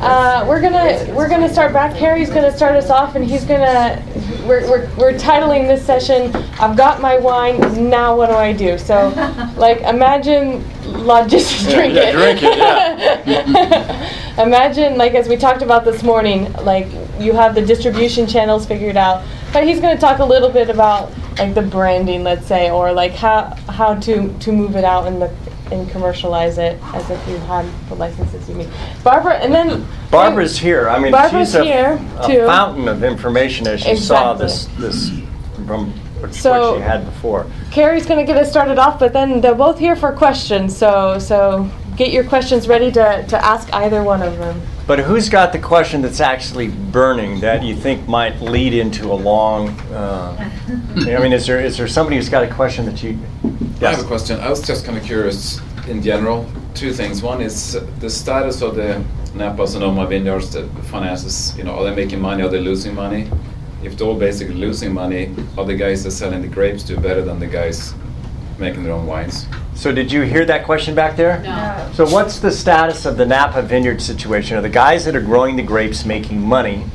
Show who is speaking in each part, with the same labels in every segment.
Speaker 1: We're gonna start back. Harry's gonna start us off, and we're titling this session "I've got my wine. Now what do I do?" So, like, imagine, just drink it.
Speaker 2: Drink it. Yeah.
Speaker 1: Imagine, like, as we talked about this morning, like, you have the distribution channels figured out, but he's going to talk a little bit about, like, the branding, let's say, or like how to move it out and commercialize it as if you had the licenses you need. Barbara, and then
Speaker 2: Barbara's here. I mean,
Speaker 1: Barbara's
Speaker 2: she's a
Speaker 1: here, too.
Speaker 2: fountain of information, as you saw this from what she had before.
Speaker 1: Carrie's going to get us started off, but then they're both here for questions, so get your questions ready to ask either one of them.
Speaker 2: But who's got the question that's actually burning that you think might lead into a long? I mean, is there somebody who's got a question that you? Yes.
Speaker 3: I have a question. I was just kind of curious in general. Two things. One is the status of the Napa Sonoma vineyards, the finances. Are they making money? Are they losing money? If they're all basically losing money, are the guys that are selling the grapes do better than the guys making their own wines?
Speaker 2: So did you hear that question back there?
Speaker 4: No.
Speaker 2: So what's the status of the Napa vineyard situation? Are the guys that are growing the grapes making money,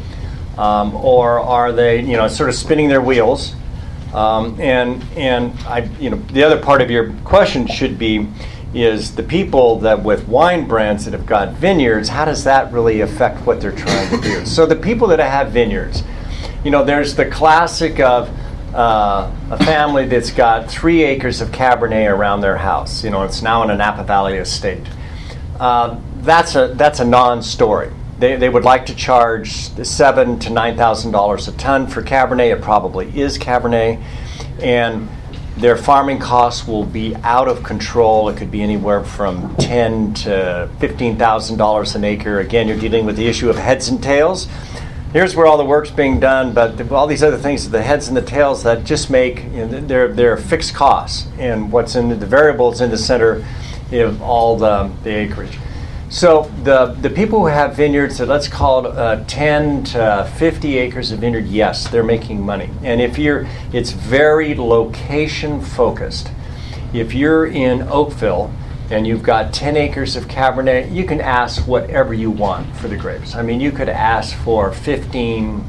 Speaker 2: or are they, sort of spinning their wheels? And the other part of your question should be, is the people that with wine brands that have got vineyards, how does that really affect what they're trying to do? So the people that have vineyards, there's the classic of a family that's got 3 acres of Cabernet around their house. It's now in a Napa Valley estate. That's a non-story. They would like to charge $7,000 to $9,000 a ton for Cabernet. It probably is Cabernet, and their farming costs will be out of control. It could be anywhere from $10,000 to $15,000 an acre. Again, you're dealing with the issue of heads and tails. Here's where all the work's being done, but all these other things, the heads and the tails that just make, they're fixed costs, and what's in the variables in the center of all the acreage. So the people who have vineyards that let's call it 10 to 50 acres of vineyard, yes, they're making money. And it's very location focused. If you're in Oakville and you've got 10 acres of Cabernet, you can ask whatever you want for the grapes. I mean, you could ask for $15,000,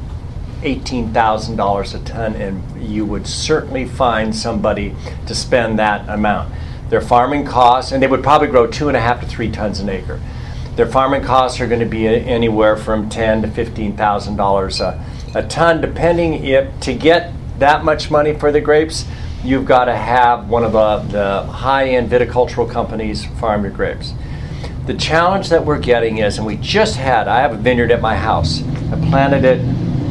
Speaker 2: $18,000 a ton, and you would certainly find somebody to spend that amount. Their farming costs, and they would probably grow 2.5 to 3 tons an acre. Their farming costs are going to be anywhere from $10,000 to $15,000 a ton, depending to get that much money for the grapes. You've got to have one of the high-end viticultural companies farm your grapes. The challenge that we're getting is, and I have a vineyard at my house. I planted it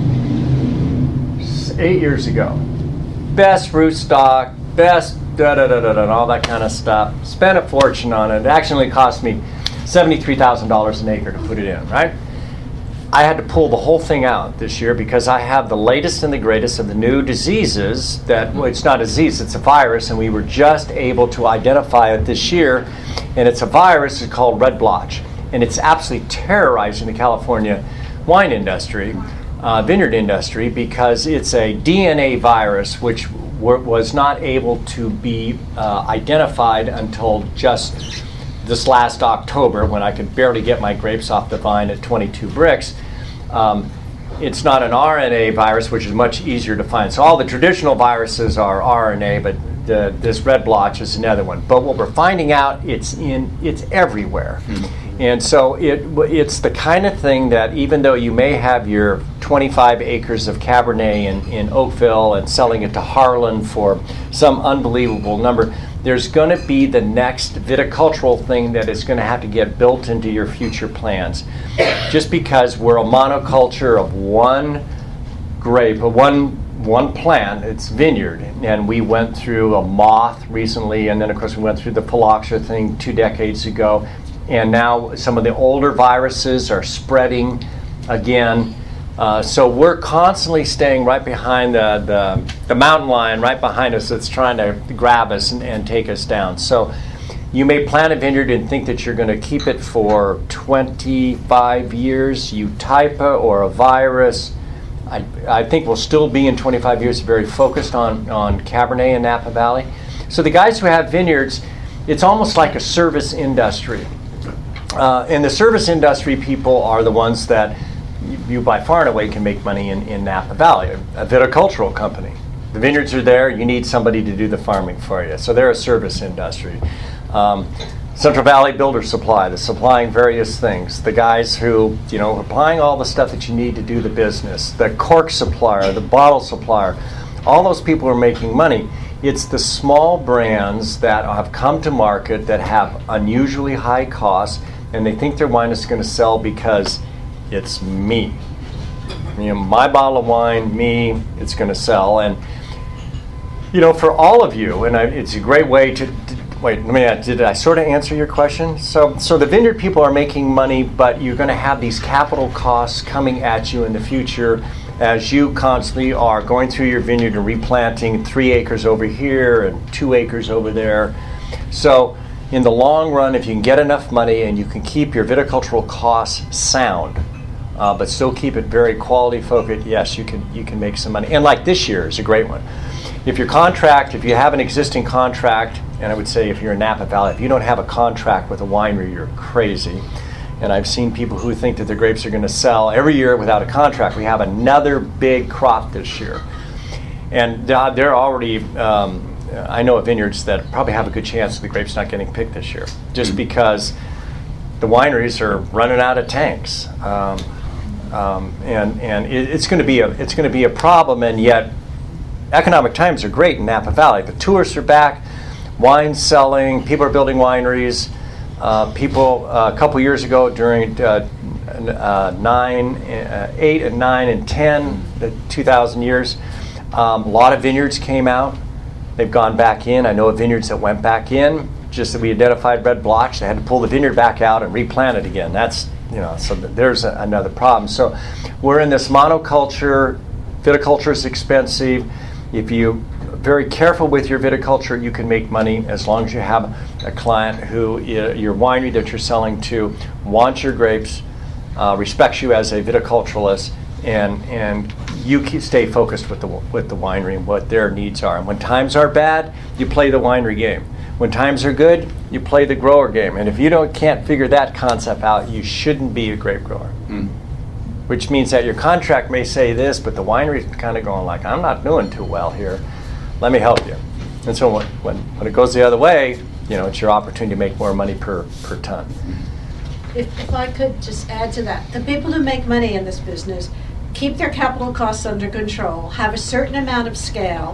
Speaker 2: 8 years ago. Best rootstock, best and all that kind of stuff. Spent a fortune on it. It actually cost me $73,000 an acre to put it in, right? I had to pull the whole thing out this year because I have the latest and the greatest of the new diseases it's not a disease, it's a virus, and we were just able to identify it this year. And it's a virus, it's called red blotch. And it's absolutely terrorizing the California wine industry, vineyard industry, because it's a DNA virus which was not able to be identified until just this last October, when I could barely get my grapes off the vine at 22 Brix. It's not an RNA virus, which is much easier to find. So all the traditional viruses are RNA, but this red blotch is another one. But what we're finding out, it's everywhere. Mm-hmm. And so it's the kind of thing that even though you may have your 25 acres of Cabernet in Oakville and selling it to Harlan for some unbelievable number, there's going to be the next viticultural thing that is going to have to get built into your future plans. Just because we're a monoculture of one grape, one plant, it's vineyard, and we went through a moth recently, and then of course we went through the phylloxera thing 2 decades ago, and now some of the older viruses are spreading again. So we're constantly staying right behind the mountain lion right behind us that's trying to grab us and take us down. So you may plant a vineyard and think that you're going to keep it for 25 years. Eutypa or a virus, I think will still be in 25 years very focused on Cabernet in Napa Valley. So the guys who have vineyards, it's almost like a service industry. And the service industry people are the ones that you by far and away can make money in Napa Valley. A viticultural company. The vineyards are there, you need somebody to do the farming for you. So they're a service industry. Central Valley Builder Supply, they're supplying various things. The guys who, are buying all the stuff that you need to do the business. The cork supplier, the bottle supplier, all those people are making money. It's the small brands that have come to market that have unusually high costs, and they think their wine is going to sell because it's me. My bottle of wine, me, it's going to sell. And, for all of you, and it's a great way to wait, did I sort of answer your question? So the vineyard people are making money, but you're going to have these capital costs coming at you in the future as you constantly are going through your vineyard and replanting 3 acres over here and 2 acres over there. So in the long run, if you can get enough money and you can keep your viticultural costs sound, but still keep it very quality focused, yes, you can make some money. And like this year is a great one. If you have an existing contract, and I would say if you're in Napa Valley, if you don't have a contract with a winery, you're crazy. And I've seen people who think that their grapes are going to sell every year without a contract. We have another big crop this year. And they're already, I know of vineyards that probably have a good chance of the grapes not getting picked this year, just because the wineries are running out of tanks. And it's going to be a problem, and yet economic times are great in Napa Valley. The tourists are back, wine selling, people are building wineries. People a couple years ago during 8 and 9 and 10, the 2000 years, a lot of vineyards came out. They've gone back in. I know of vineyards that went back in, just that we identified red blotch. They had to pull the vineyard back out and replant it again. That's, so there's another problem. So we're in this monoculture. Viticulture is expensive. If you're very careful with your viticulture, you can make money as long as you have a client who, your winery that you're selling to, wants your grapes, respects you as a viticulturalist, and you stay focused with the winery and what their needs are. And when times are bad, you play the winery game. When times are good, you play the grower game. And if you can't figure that concept out, you shouldn't be a grape grower. Which means that your contract may say this, but the winery's kind of going like, I'm not doing too well here. Let me help you. And so when it goes the other way, it's your opportunity to make more money per ton.
Speaker 4: If I could just add to that, the people who make money in this business keep their capital costs under control, have a certain amount of scale,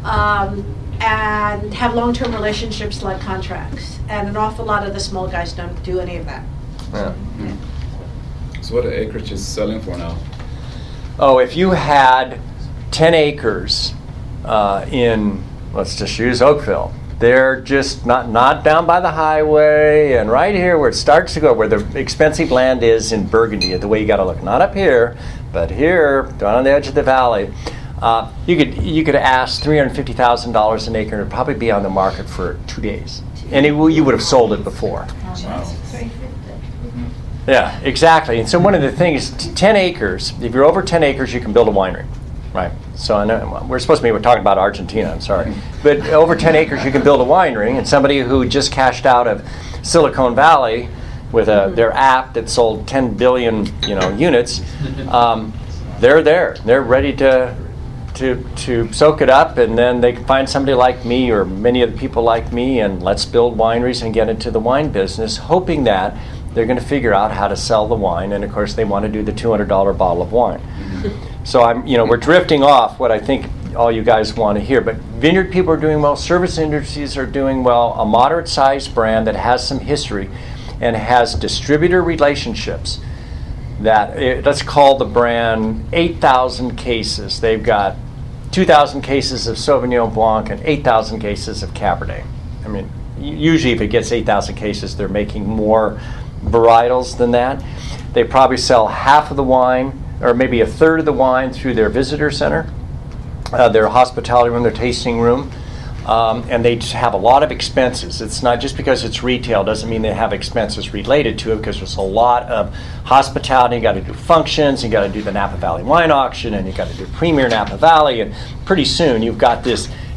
Speaker 4: and have long-term relationships like contracts. And an awful lot of the small guys don't do any of that.
Speaker 2: Yeah.
Speaker 3: So what are acreage is selling for now?
Speaker 2: Oh, if you had 10 acres in, let's just use Oakville. They're just not down by the highway and right here where it starts to go, where the expensive land is in Burgundy, the way you got to look. Not up here, but here, down on the edge of the valley. You could ask $350,000 an acre and it'd probably be on the market for 2 days. And you would have sold it before.
Speaker 3: Wow.
Speaker 2: Yeah, exactly. And so one of the things, 10 acres, if you're over 10 acres, you can build a winery, right? So I know we're talking about Argentina, I'm sorry. But over 10 acres, you can build a winery, and somebody who just cashed out of Silicon Valley with their app that sold 10 billion units, they're there. They're ready to soak it up, and then they can find somebody like me or many of the people like me, and let's build wineries and get into the wine business, hoping that they're going to figure out how to sell the wine, and of course they want to do the $200 bottle of wine. So we're drifting off what I think all you guys want to hear, but vineyard people are doing well, service industries are doing well, a moderate-sized brand that has some history and has distributor relationships that, let's call the brand 8,000 cases. They've got 2,000 cases of Sauvignon Blanc and 8,000 cases of Cabernet. I mean, usually if it gets 8,000 cases, they're making more varietals than that. They probably sell half of the wine or maybe a third of the wine through their visitor center, their hospitality room, their tasting room, and they just have a lot of expenses. It's not just because it's retail doesn't mean they have expenses related to it, because there's a lot of hospitality. You got to do functions, you got to do the Napa Valley Wine Auction, and you got to do Premier Napa Valley, and pretty soon you've got this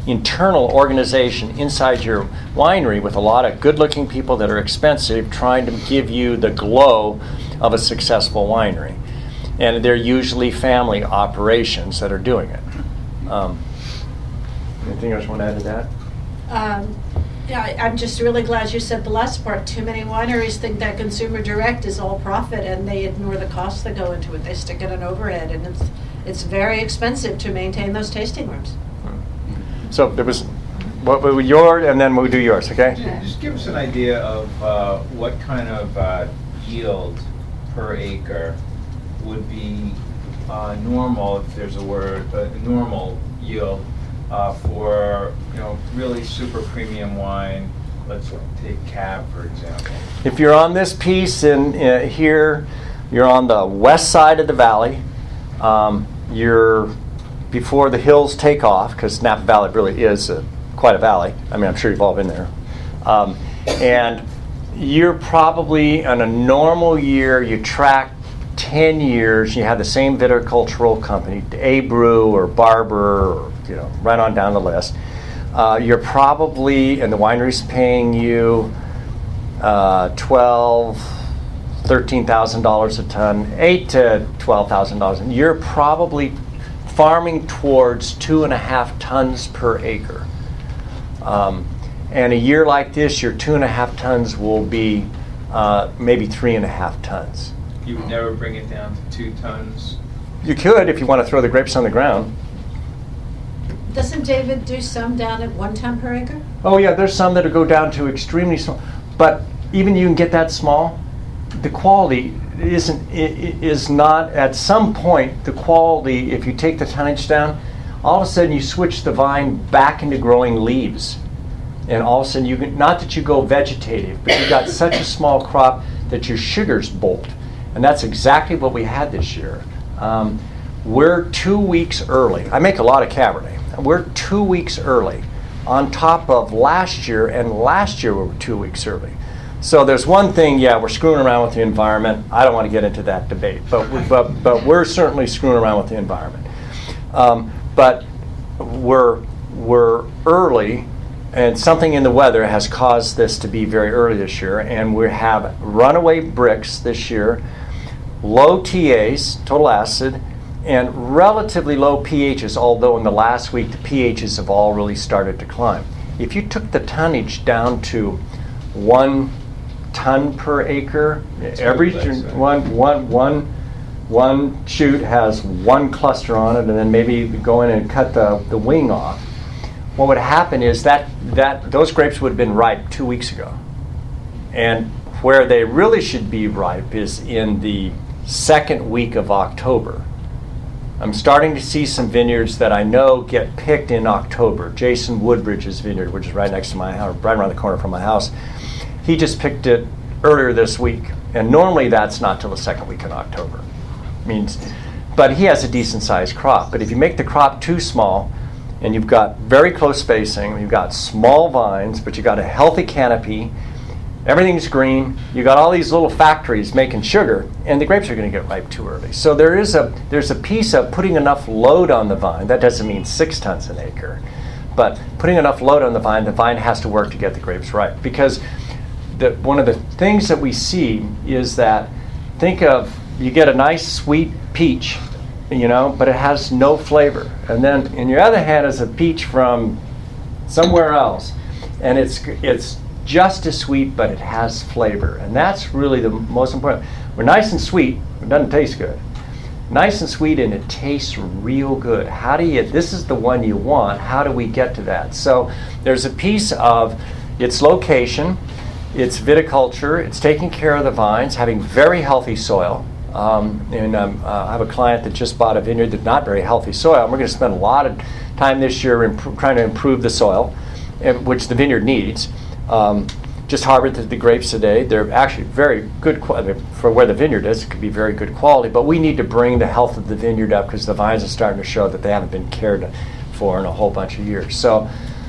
Speaker 2: internal organization inside your winery with a lot of good-looking people that are expensive trying to give you the glow of a successful winery. And they're usually family operations that are doing it. Anything else you want to add to that?
Speaker 4: Yeah, I'm just really glad you said the last part. Too many wineries think that consumer direct is all profit, and they ignore the costs that go into it. They stick in an overhead, and it's very expensive to maintain those tasting rooms.
Speaker 2: So there was yours, and then we'll do yours, okay?
Speaker 5: Just give us an idea of what kind of yield per acre would be normal, if there's a word, but normal yield for really super premium wine. Let's take Cab, for example.
Speaker 2: If you're on this piece in here, you're on the west side of the valley. You're before the hills take off, because Napa Valley really is quite a valley. I mean, I'm sure you've all been there. And you're probably, on a normal year, you track 10 years, you have the same viticultural company, Abreu or Barber, or right on down the list. You're probably, and the winery's paying you $13,000 a ton, $8,000 to $12,000, and you're probably farming towards 2.5 tons per acre. And a year like this, your 2.5 tons will be maybe 3.5 tons.
Speaker 5: You would never bring it down to 2 tons?
Speaker 2: You could if you want to throw the grapes on the ground.
Speaker 4: Doesn't David do some down at 1 ton per acre?
Speaker 2: Oh yeah, there's some that go down to extremely small. But even you can get that small, the quality is not, at some point, the quality, if you take the tonnage down, all of a sudden you switch the vine back into growing leaves. And all of a sudden, not that you go vegetative, but you've got such a small crop that your sugars bolt. And that's exactly what we had this year. We're 2 weeks early. I make a lot of Cabernet. We're 2 weeks early on top of last year, and last year we were 2 weeks early. So there's one thing, we're screwing around with the environment. I don't want to get into that debate, but we're certainly screwing around with the environment. But we're early, and something in the weather has caused this to be very early this year, and we have runaway Brix this year, low TAs, total acid, and relatively low pHs, although in the last week the pHs have all really started to climb. If you took the tonnage down to 1 ton per acre, every one shoot has 1 cluster on it, and then maybe go in and cut the wing off. What would happen is that those grapes would have been ripe 2 weeks ago. And where they really should be ripe is in the second week of October. I'm starting to see some vineyards that I know get picked in October. Jason Woodbridge's vineyard, which is right next to my house, right around the corner from my house, he just picked it earlier this week. And normally that's not till the second week in October. But he has a decent sized crop. But if you make the crop too small, and you've got very close spacing, you've got small vines, but you've got a healthy canopy, everything's green, you've got all these little factories making sugar, and the grapes are going to get ripe too early. So there's a piece of putting enough load on the vine. That doesn't mean 6 tons an acre, but putting enough load on the vine has to work to get the grapes ripe. Because one of the things that we see is that, think of, you get a nice sweet peach, but it has no flavor. And then, in your other hand, is a peach from somewhere else, and it's just as sweet, but it has flavor. And that's really the most important. We're nice and sweet, it doesn't taste good. Nice and sweet, and it tastes real good. This is the one you want, how do we get to that? So there's a piece of its location, its viticulture, it's taking care of the vines, having very healthy soil. I have a client that just bought a vineyard that's not very healthy soil, and we're going to spend a lot of time this year trying to improve the soil, which the vineyard needs. Just harvested the grapes today. They're actually very good quality. For where the vineyard is, it could be very good quality, but we need to bring the health of the vineyard up because the vines are starting to show that they haven't been cared for in a whole bunch of years. So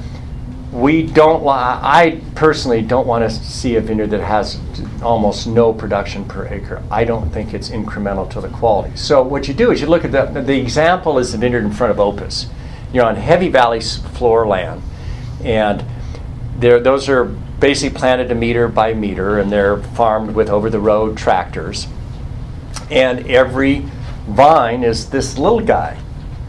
Speaker 2: I personally don't want to see a vineyard that has almost no production per acre. I don't think it's incremental to the quality. So what you do is you look at the example is the vineyard in front of Opus. you're on heavy valley floor land, and those are basically planted a meter by meter, and they're farmed with over-the-road tractors. And every vine is this little guy.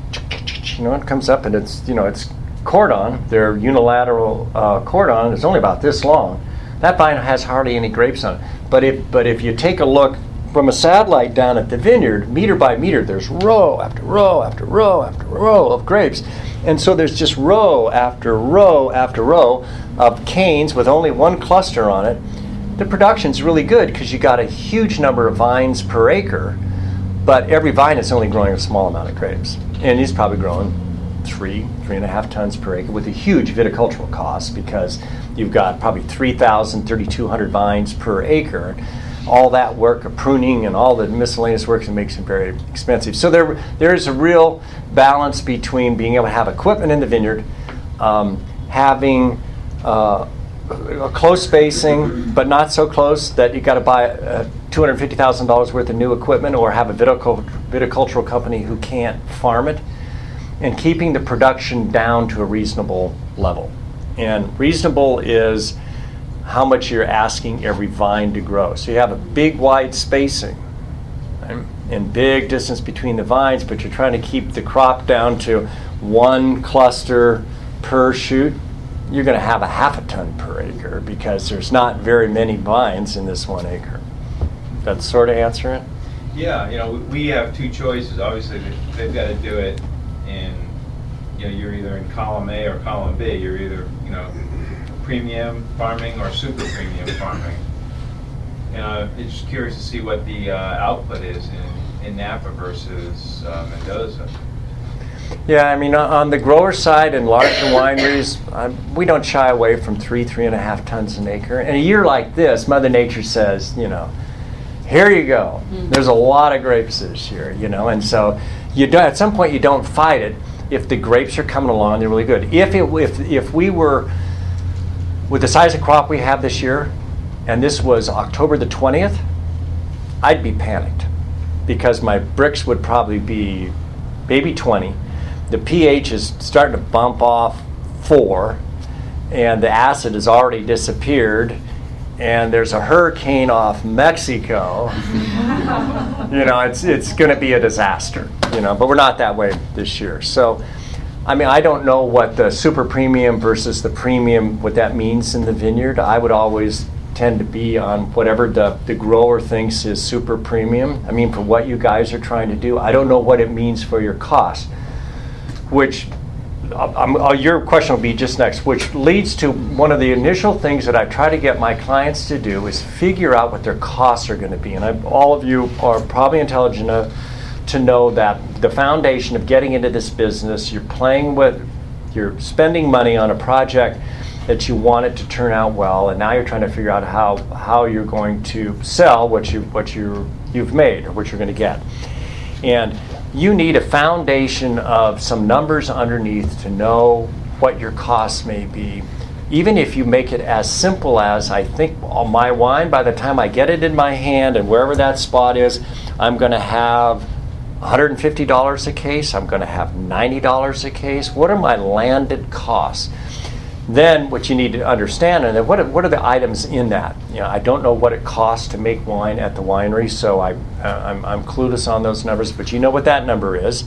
Speaker 2: It comes up and it's cordon. Their unilateral cordon is only about this long. That vine has hardly any grapes on it. But if you take a look from a satellite down at the vineyard, meter by meter, there's row after row after row after row of grapes. And so there's just row after row after row of canes with only one cluster on it. The production's really good because you got a huge number of vines per acre, but every vine is only growing a small amount of grapes. And he's probably growing 3.5 tons per acre with a huge viticultural cost, because you've got probably 3,200 vines per acre. All that work of pruning and all the miscellaneous work that makes it very expensive. So there is a real balance between being able to have equipment in the vineyard, having a close spacing, but not so close that you got to buy $250,000 worth of new equipment, or have a viticultural company who can't farm it, and keeping the production down to a reasonable level. And reasonable is how much you're asking every vine to grow. So you have a big wide spacing, right, and big distance between the vines, but you're trying to keep the crop down to one cluster per shoot. You're going to have a half a ton per acre, because there's not very many vines in this 1 acre. That sort of answer it?
Speaker 5: Yeah, we have two choices. Obviously, they've got to do it in, you're either in column A or column B. You're either, premium farming or super premium farming. And I'm just curious to see what the output is in Napa versus Mendoza.
Speaker 2: Yeah, on the grower side and larger wineries, we don't shy away from 3.5 tons an acre. And a year like this, Mother Nature says, here you go. Mm-hmm. There's a lot of grapes this year, and so at some point you don't fight it. If the grapes are coming along, they're really good. If we were with the size of crop we have this year, and this was October the 20th, I'd be panicked, because my Brix would probably be maybe 20. The pH is starting to bump off 4, and the acid has already disappeared, and there's a hurricane off Mexico. It's going to be a disaster, but we're not that way this year. So, I don't know what the super premium versus the premium, what that means in the vineyard. I would always tend to be on whatever the grower thinks is super premium. For what you guys are trying to do, I don't know what it means for your cost, which your question will be just next, which leads to one of the initial things that I try to get my clients to do is figure out what their costs are going to be. And all of you are probably intelligent enough to know that the foundation of getting into this business, you're spending money on a project that you want it to turn out well, and now you're trying to figure out how you're going to sell what you've made, or what you're going to get. And you need a foundation of some numbers underneath to know what your costs may be. Even if you make it as simple as, I think my wine, by the time I get it in my hand and wherever that spot is, I'm going to have $150 a case, I'm going to have $90 a case. What are my landed costs? Then what you need to understand, and then what are the items in that? I don't know what it costs to make wine at the winery, so I'm clueless on those numbers, but you know what that number is.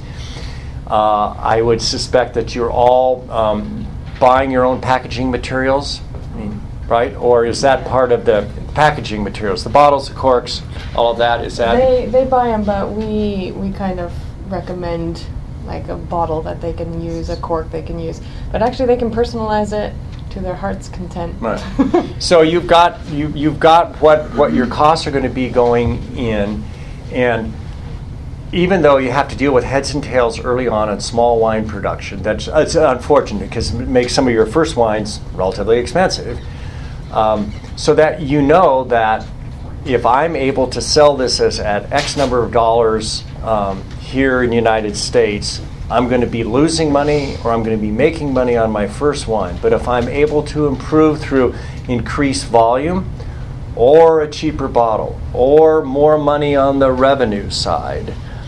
Speaker 2: I would suspect that you're all buying your own packaging materials, right? Or is that part of the packaging materials? The bottles, the corks, all of that, is that?
Speaker 1: They buy them, but we kind of recommend like a bottle that they can use, a cork they can use. But actually they can personalize it to their heart's content.
Speaker 2: Right. So you've got what your costs are going to be going in, and even though you have to deal with heads and tails early on in small wine production, it's unfortunate because it makes some of your first wines relatively expensive. So that that if I'm able to sell this at X number of dollars here in the United States, I'm going to be losing money or I'm going to be making money on my first wine. But if I'm able to improve through increased volume or a cheaper bottle or more money on the revenue side,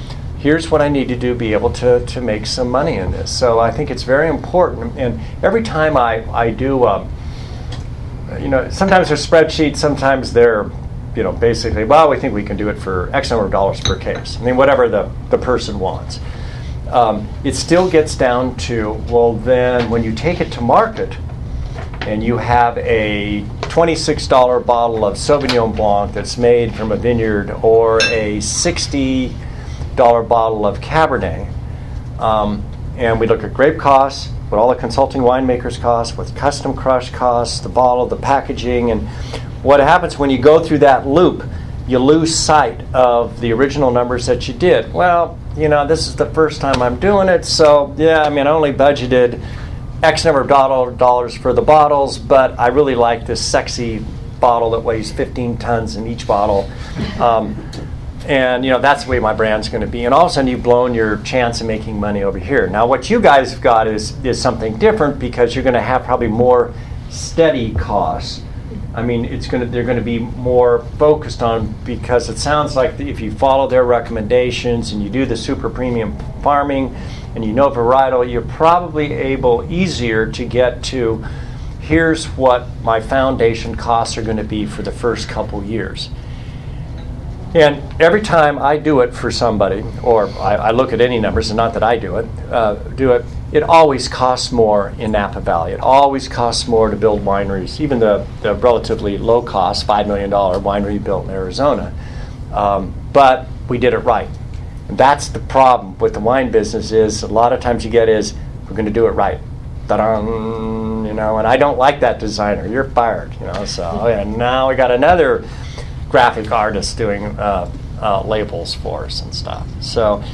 Speaker 2: here's what I need to do to be able to make some money in this. So I think it's very important. And every time I do, sometimes they're spreadsheets, sometimes they're, basically, well, we think we can do it for X number of dollars per case. I mean, whatever the person wants. It still gets down to, well, then when you take it to market and you have a $26 bottle of Sauvignon Blanc that's made from a vineyard or a $60 bottle of Cabernet, and we look at grape costs, what all the consulting winemakers cost, what custom crush costs, the bottle, the packaging, and what happens when you go through that loop, you lose sight of the original numbers that you did. Well, this is the first time I'm doing it, so I only budgeted X number of dollars for the bottles, but I really like this sexy bottle that weighs 15 tons in each bottle. And that's the way my brand's going to be. And all of a sudden you've blown your chance of making money over here. Now what you guys have got is something different, because you're going to have probably more steady costs. I mean, they're going to be more focused on, because it sounds like if you follow their recommendations and you do the super premium farming and varietal, you're probably easier to get to, here's what my foundation costs are going to be for the first couple years. And every time I do it for somebody, or I look at any numbers, and not that I do it, it always costs more in Napa Valley. It always costs more to build wineries, even the relatively low-cost $5 million winery built in Arizona. But we did it right. And that's the problem with the wine business, is a lot of times you get is, we're going to do it right. Ta-da, and I don't like that designer. You're fired, so and now we got another graphic artist doing labels for us and stuff. So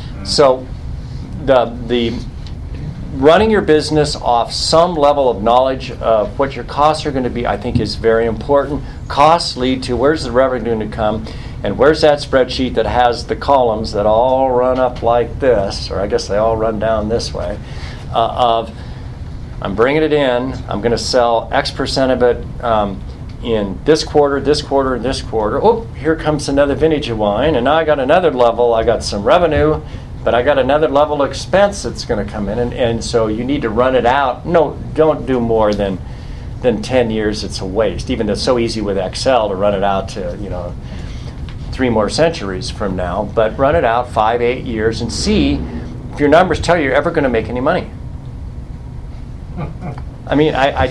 Speaker 2: the running your business off some level of knowledge of what your costs are going to be, I think, is very important. Costs lead to where's the revenue going to come, and where's that spreadsheet that has the columns that all run up like this, or I guess they all run down this way, of I'm bringing it in, I'm going to sell X percent of it in this quarter, this quarter, and this quarter. Oh, here comes another vintage of wine, and now I got another level. I got some revenue, but I got another level of expense that's going to come in, and so you need to run it out. No, don't do more than 10 years. It's a waste. Even though it's so easy with Excel to run it out to 3 more centuries from now, but run it out 5-8 years and see if your numbers tell you you're ever going to make any money. I mean, I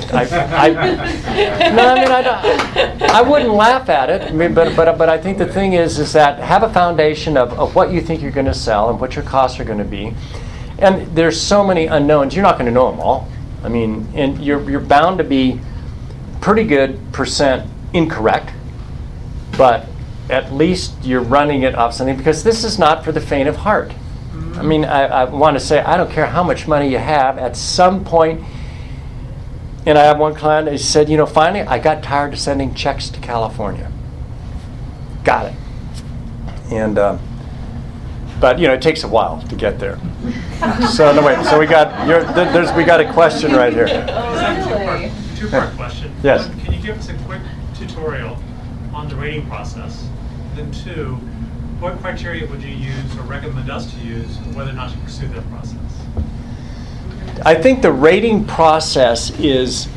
Speaker 2: wouldn't laugh at it. I mean, but I think the thing is that have a foundation of what you think you're going to sell and what your costs are going to be. And there's so many unknowns. You're not going to know them all. I mean, and you're bound to be pretty good percent incorrect, but at least you're running it off something, because this is not for the faint of heart. I mean, I want to say, I don't care how much money you have, at some point. And I have one client that said, finally, I got tired of sending checks to California. Got it. And, but it takes a while to get there. So anyway, so we got a question right here.
Speaker 6: Two-part question.
Speaker 2: Yes.
Speaker 6: One, can you give us a quick tutorial on the rating process? Then 2, what criteria would you use or recommend us to use whether or not to pursue that process?
Speaker 2: I think the rating process is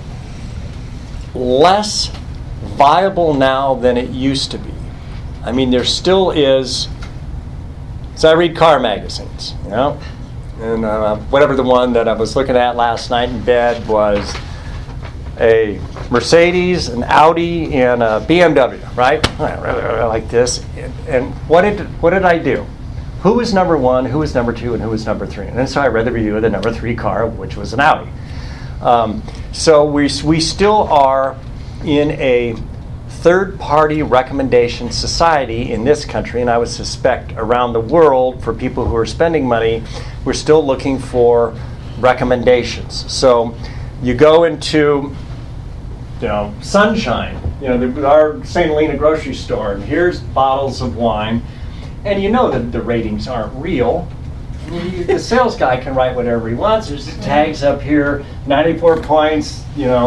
Speaker 2: less viable now than it used to be. I mean, there still is. So I read car magazines, and whatever the one that I was looking at last night in bed was a Mercedes, an Audi, and a BMW, right? I really like this. And what did I do? Who was number 1, who was number 2, and who was number 3? And then so I read the review of the number 3 car, which was an Audi. So we still are in a third-party recommendation society in this country, and I would suspect around the world, for people who are spending money, we're still looking for recommendations. So you go into Sunshine, our St. Helena grocery store, and here's bottles of wine. And that the ratings aren't real. The sales guy can write whatever he wants. There's tags up here, 94 points,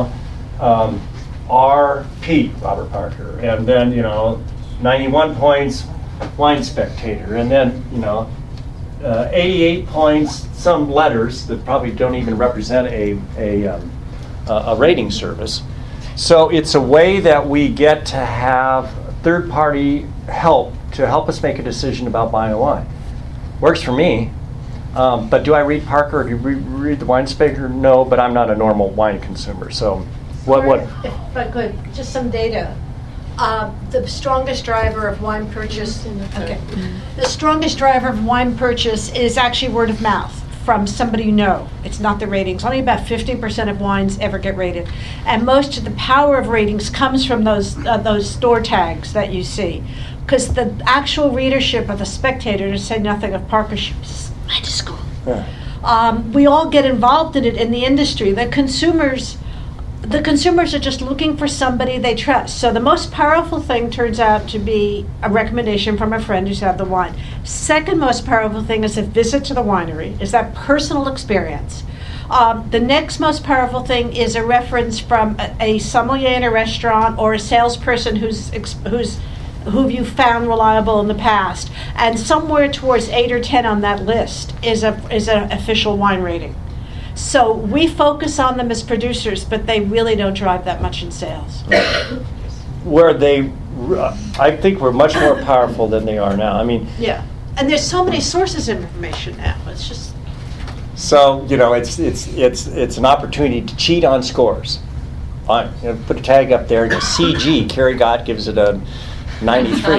Speaker 2: RP, Robert Parker. And then, 91 points, Wine Spectator. And then, 88 points, some letters that probably don't even represent a rating service. So it's a way that we get to have third-party help to help us make a decision about buying a wine. Works for me. But do I read Parker? Do you read the Wine Inspector? No, but I'm not a normal wine consumer. So what?
Speaker 4: If I could, just some data. The strongest driver of wine purchase. Okay. The strongest driver of wine purchase is actually word of mouth from somebody you know. It's not the ratings. Only about 15% of wines ever get rated, and most of the power of ratings comes from those store tags that you see, because the actual readership of the Spectator, to say nothing of Parker, is minuscule. Yeah. We all get involved in it in the industry. The consumers are just looking for somebody they trust. So the most powerful thing turns out to be a recommendation from a friend who's had the wine. Second most powerful thing is a visit to the winery, is that personal experience. The next most powerful thing is a reference from a sommelier in a restaurant or a salesperson who you found reliable in the past. And somewhere towards 8 or 10 on that list is an official wine rating. So we focus on them as producers, but they really don't drive that much in sales.
Speaker 2: I think we're much more powerful than they are now. I mean,
Speaker 4: yeah, and there's so many sources of information now. It's just
Speaker 2: so it's an opportunity to cheat on scores. Fine, put a tag up there. CG, Kerry Gott gives it a 93.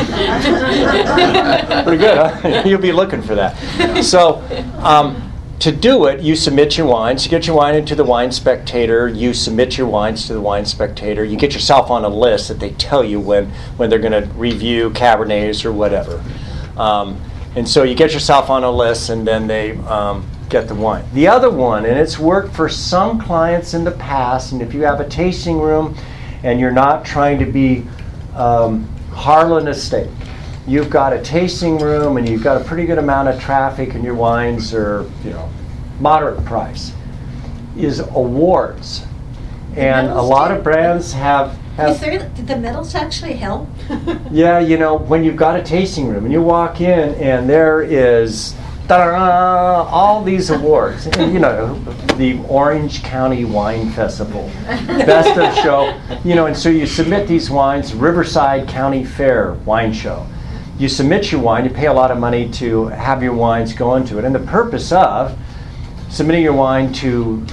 Speaker 2: Pretty good, huh? You'll be looking for that. So. To do it, you submit your wines. You get your wine into the Wine Spectator. You submit your wines to the Wine Spectator. You get yourself on a list that they tell you when they're going to review Cabernets or whatever. And so you get yourself on a list, and then they get the wine. The other one, and it's worked for some clients in the past, and if you have a tasting room and you're not trying to be Harlan Estate, you've got a tasting room and you've got a pretty good amount of traffic and your wines are, moderate price, is awards. And a lot of brands have
Speaker 4: did the medals actually help?
Speaker 2: Yeah, when you've got a tasting room and you walk in and there is all these awards. And, the Orange County Wine Festival, Best of Show, and so you submit these wines, Riverside County Fair Wine Show. You submit your wine, you pay a lot of money to have your wines go into it. And the purpose of submitting your wine to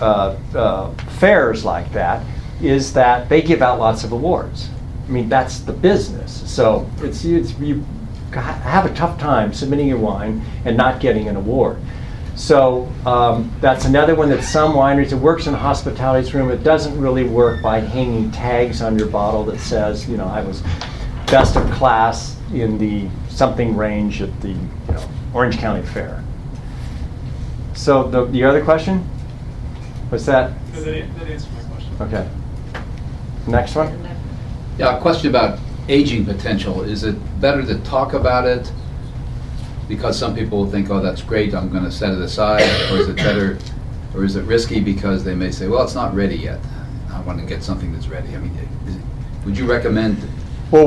Speaker 2: fairs like that is that they give out lots of awards. I mean, that's the business. So you have a tough time submitting your wine and not getting an award. So that's another one that some wineries, it works in a hospitality room. It doesn't really work by hanging tags on your bottle that says, I was best of class in the something range at the Orange County Fair. So the other question? What's that?
Speaker 6: That answered my question.
Speaker 2: Okay. Next one?
Speaker 7: Yeah, a question about aging potential. Is it better to talk about it because some people will think, oh, that's great, I'm going to set it aside, or is it better, or is it risky because they may say, well, it's not ready yet, I want to get something that's ready? I mean, would you recommend
Speaker 2: Well,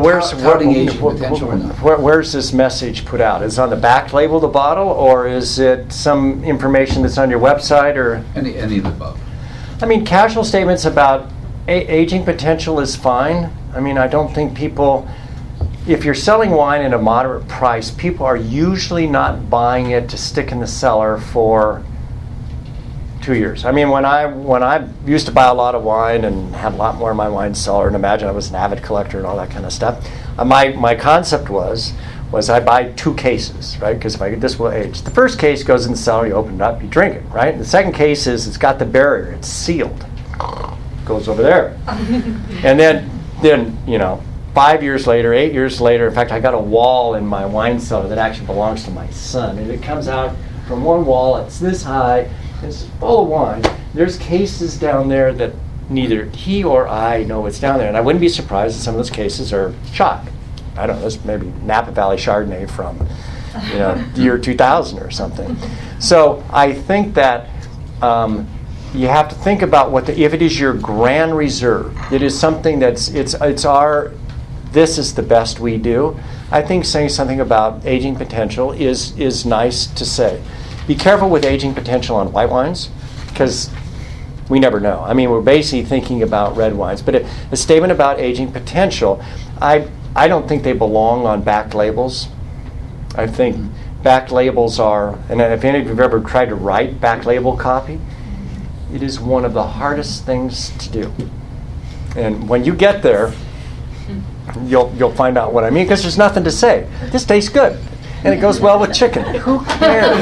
Speaker 2: where's this message put out? Is it on the back label of the bottle, or is it some information that's on your website, or
Speaker 7: any of the above?
Speaker 2: I mean, casual statements about aging potential is fine. I mean, I don't think people, if you're selling wine at a moderate price, people are usually not buying it to stick in the cellar for 2 years. I mean, when I used to buy a lot of wine and had a lot more in my wine cellar, and imagine I was an avid collector and all that kind of stuff, my concept was I buy 2 cases, right? Because if I get this will age. The first case goes in the cellar, you open it up, you drink it, right? The second case is it's got the barrier, it's sealed, goes over there, and then 5 years later, 8 years later, in fact, I got a wall in my wine cellar that actually belongs to my son, and it comes out from one wall. It's this high. It's full of wine. There's cases down there that neither he or I know what's down there. And I wouldn't be surprised that some of those cases are shot. I don't know, there's maybe Napa Valley Chardonnay from the year 2000 or something. So I think that you have to think about if it is your grand reserve, it is something it's our this is the best we do, I think saying something about aging potential is nice to say. Be careful with aging potential on white wines, because we never know. I mean, we're basically thinking about red wines. But a statement about aging potential, I don't think they belong on back labels. I think back labels are, and if any of you have ever tried to write back label copy, it is one of the hardest things to do. And when you get there, you'll find out what I mean, because there's nothing to say. This tastes good, and it goes well with chicken. Who cares?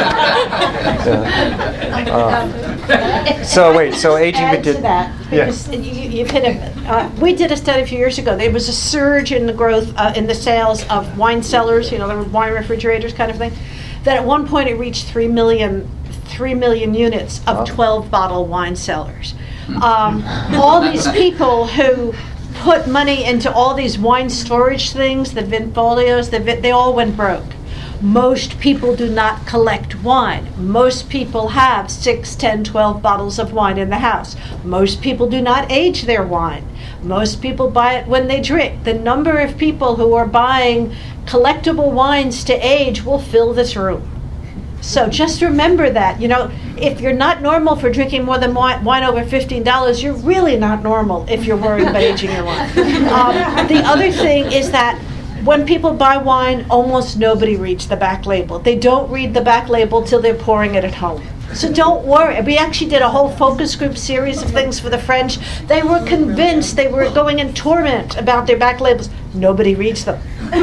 Speaker 2: So aging
Speaker 4: add to
Speaker 2: potential.
Speaker 4: that, because you've hit it. We did a study a few years ago. There was a surge in the growth in the sales of wine cellars, the wine refrigerators kind of thing, that at one point it reached 3 million units of 12-bottle wine cellars. All these people who put money into all these wine storage things, the Vinfolios, they all went broke. Most people do not collect wine. Most people have 6, 10, 12 bottles of wine in the house. Most people do not age their wine. Most people buy it when they drink. The number of people who are buying collectible wines to age will fill this room. So just remember that. If you're not normal for drinking more than wine over $15, you're really not normal if you're worried about aging your wine. The other thing is that when people buy wine, almost nobody reads the back label. They don't read the back label till they're pouring it at home. So don't worry. We actually did a whole focus group series of things for the French. They were convinced, they were going in torment about their back labels. Nobody reads them.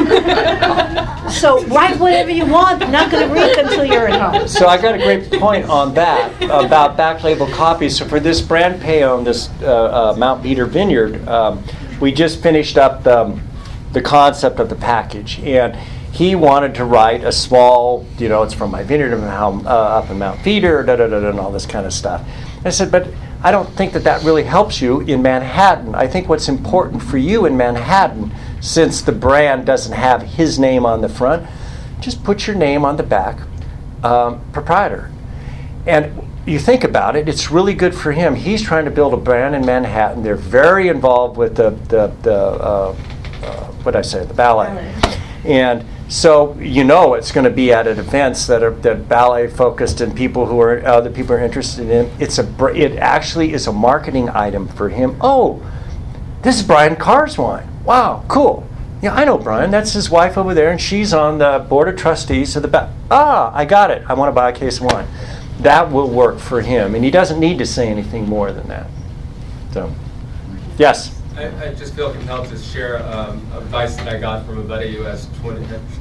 Speaker 4: So write whatever you want. They're not going to read them till you're at home.
Speaker 2: So I got a great point on that about back label copies. So for this brand Payon, this Mount Peter Vineyard, we just finished up the concept of the package, and he wanted to write a small, it's from my vineyard up in Mount Peter, and all this kind of stuff. I said, but I don't think that really helps you in Manhattan. I think what's important for you in Manhattan, since the brand doesn't have his name on the front, just put your name on the back, proprietor. And you think about it, it's really good for him. He's trying to build a brand in Manhattan. They're very involved with the ballet. And so it's going to be at events that ballet focused and other people are interested in. It actually is a marketing item for him. Oh, this is Brian Carr's wine. Wow, cool. Yeah, I know Brian. That's his wife over there, and she's on the board of trustees of the I got it. I want to buy a case of wine. That will work for him, and he doesn't need to say anything more than that. So, yes.
Speaker 8: I just feel compelled to share advice that I got from a buddy who has for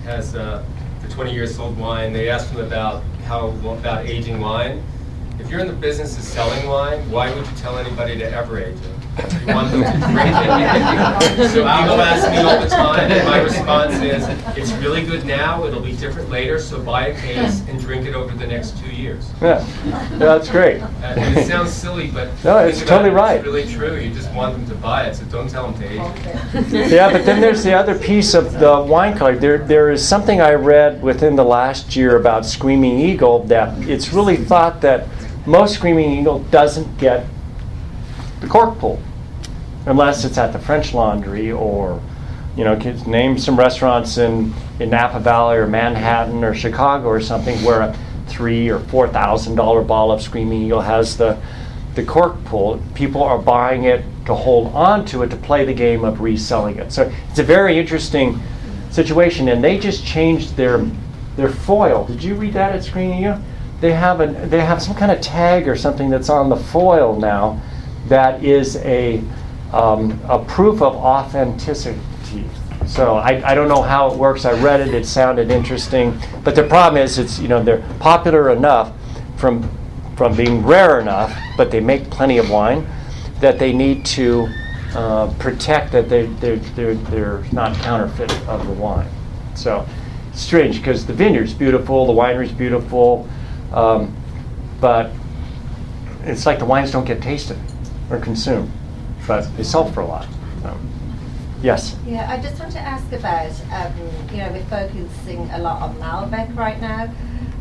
Speaker 8: 20 years sold wine. They asked him about aging wine. If you're in the business of selling wine, why would you tell anybody to ever age it? You want them to drink it. So people ask me all the time, and my response is, it's really good now, it'll be different later, so buy a case and drink it over the next 2 years.
Speaker 2: Yeah, that's great.
Speaker 8: And it sounds silly, but
Speaker 2: no, it's totally right.
Speaker 8: It's really true. You just want them to buy it, so don't tell them to age it.
Speaker 2: Yeah, but then there's the other piece of the wine color. There is something I read within the last year about Screaming Eagle that it's really thought that most Screaming Eagle doesn't get the cork pull unless it's at the French Laundry or, name some restaurants in Napa Valley or Manhattan or Chicago or something where a $3,000 or $4,000 bottle of Screaming Eagle has the cork pull. People are buying it to hold on to it to play the game of reselling it. So it's a very interesting situation, and they just changed their foil. Did you read that at Screaming Eagle? They have some kind of tag or something that's on the foil now that is a proof of authenticity. So I don't know how it works. I read it. It sounded interesting. But the problem is they're popular enough from being rare enough, but they make plenty of wine, that they need to protect that they're not counterfeit of the wine. So it's strange because the vineyard's beautiful, the winery's beautiful, but it's like the wines don't get tasted or consumed, but they sell for a lot. Yes?
Speaker 9: Yeah, I just want to ask about, we're focusing a lot on Malbec right now,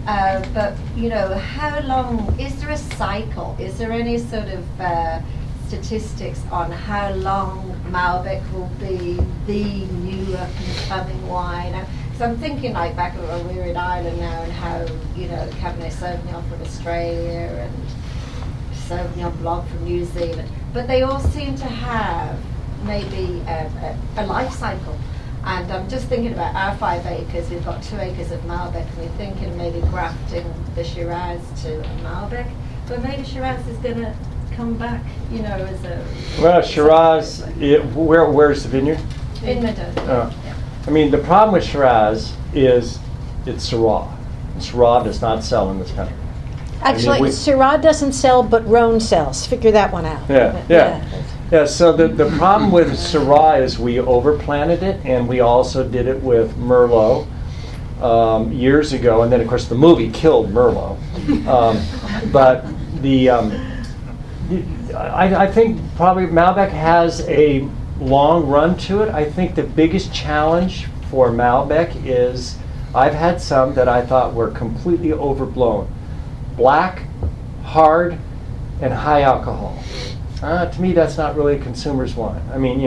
Speaker 9: but, how long, is there a cycle? Is there any sort of statistics on how long Malbec will be the new up and coming wine? Because I'm thinking like back when we were in Ireland now, and how, you know, Cabernet Sauvignon from Australia and Sauvignon Blanc from New Zealand, but they all seem to have maybe a life cycle. And I'm just thinking about our 5 acres. We've got 2 acres of Malbec, and we're thinking maybe grafting the Shiraz to a Malbec. But maybe Shiraz is going to come back, you know, as a...
Speaker 2: Well, Shiraz, where's the vineyard?
Speaker 9: In Mendoza.
Speaker 2: Yeah. I mean, the problem with Shiraz is it's Syrah. Syrah does not sell in this country.
Speaker 10: Actually, Syrah doesn't sell, but Rhone sells. Figure that one out.
Speaker 2: Yeah, so the problem with Syrah is we overplanted it, and we also did it with Merlot years ago, and then of course the movie killed Merlot. But I think probably Malbec has a long run to it. I think the biggest challenge for Malbec is I've had some that I thought were completely overblown. Black, hard, and high alcohol. To me, that's not really a consumer's wine. I mean,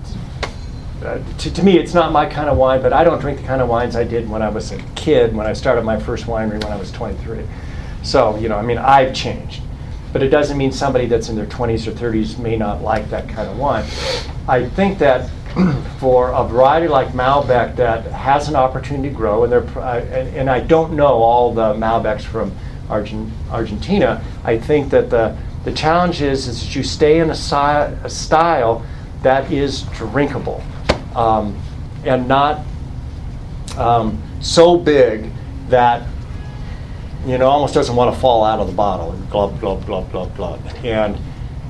Speaker 2: to me, it's not my kind of wine, but I don't drink the kind of wines I did when I was a kid, when I started my first winery when I was 23. So, I've changed. But it doesn't mean somebody that's in their 20s or 30s may not like that kind of wine. I think that for a variety like Malbec that has an opportunity to grow, and I don't know all the Malbecs from Argentina, I think that the challenge is that you stay in a style that is drinkable and not so big that almost doesn't want to fall out of the bottle and glub glub glub glub glub. And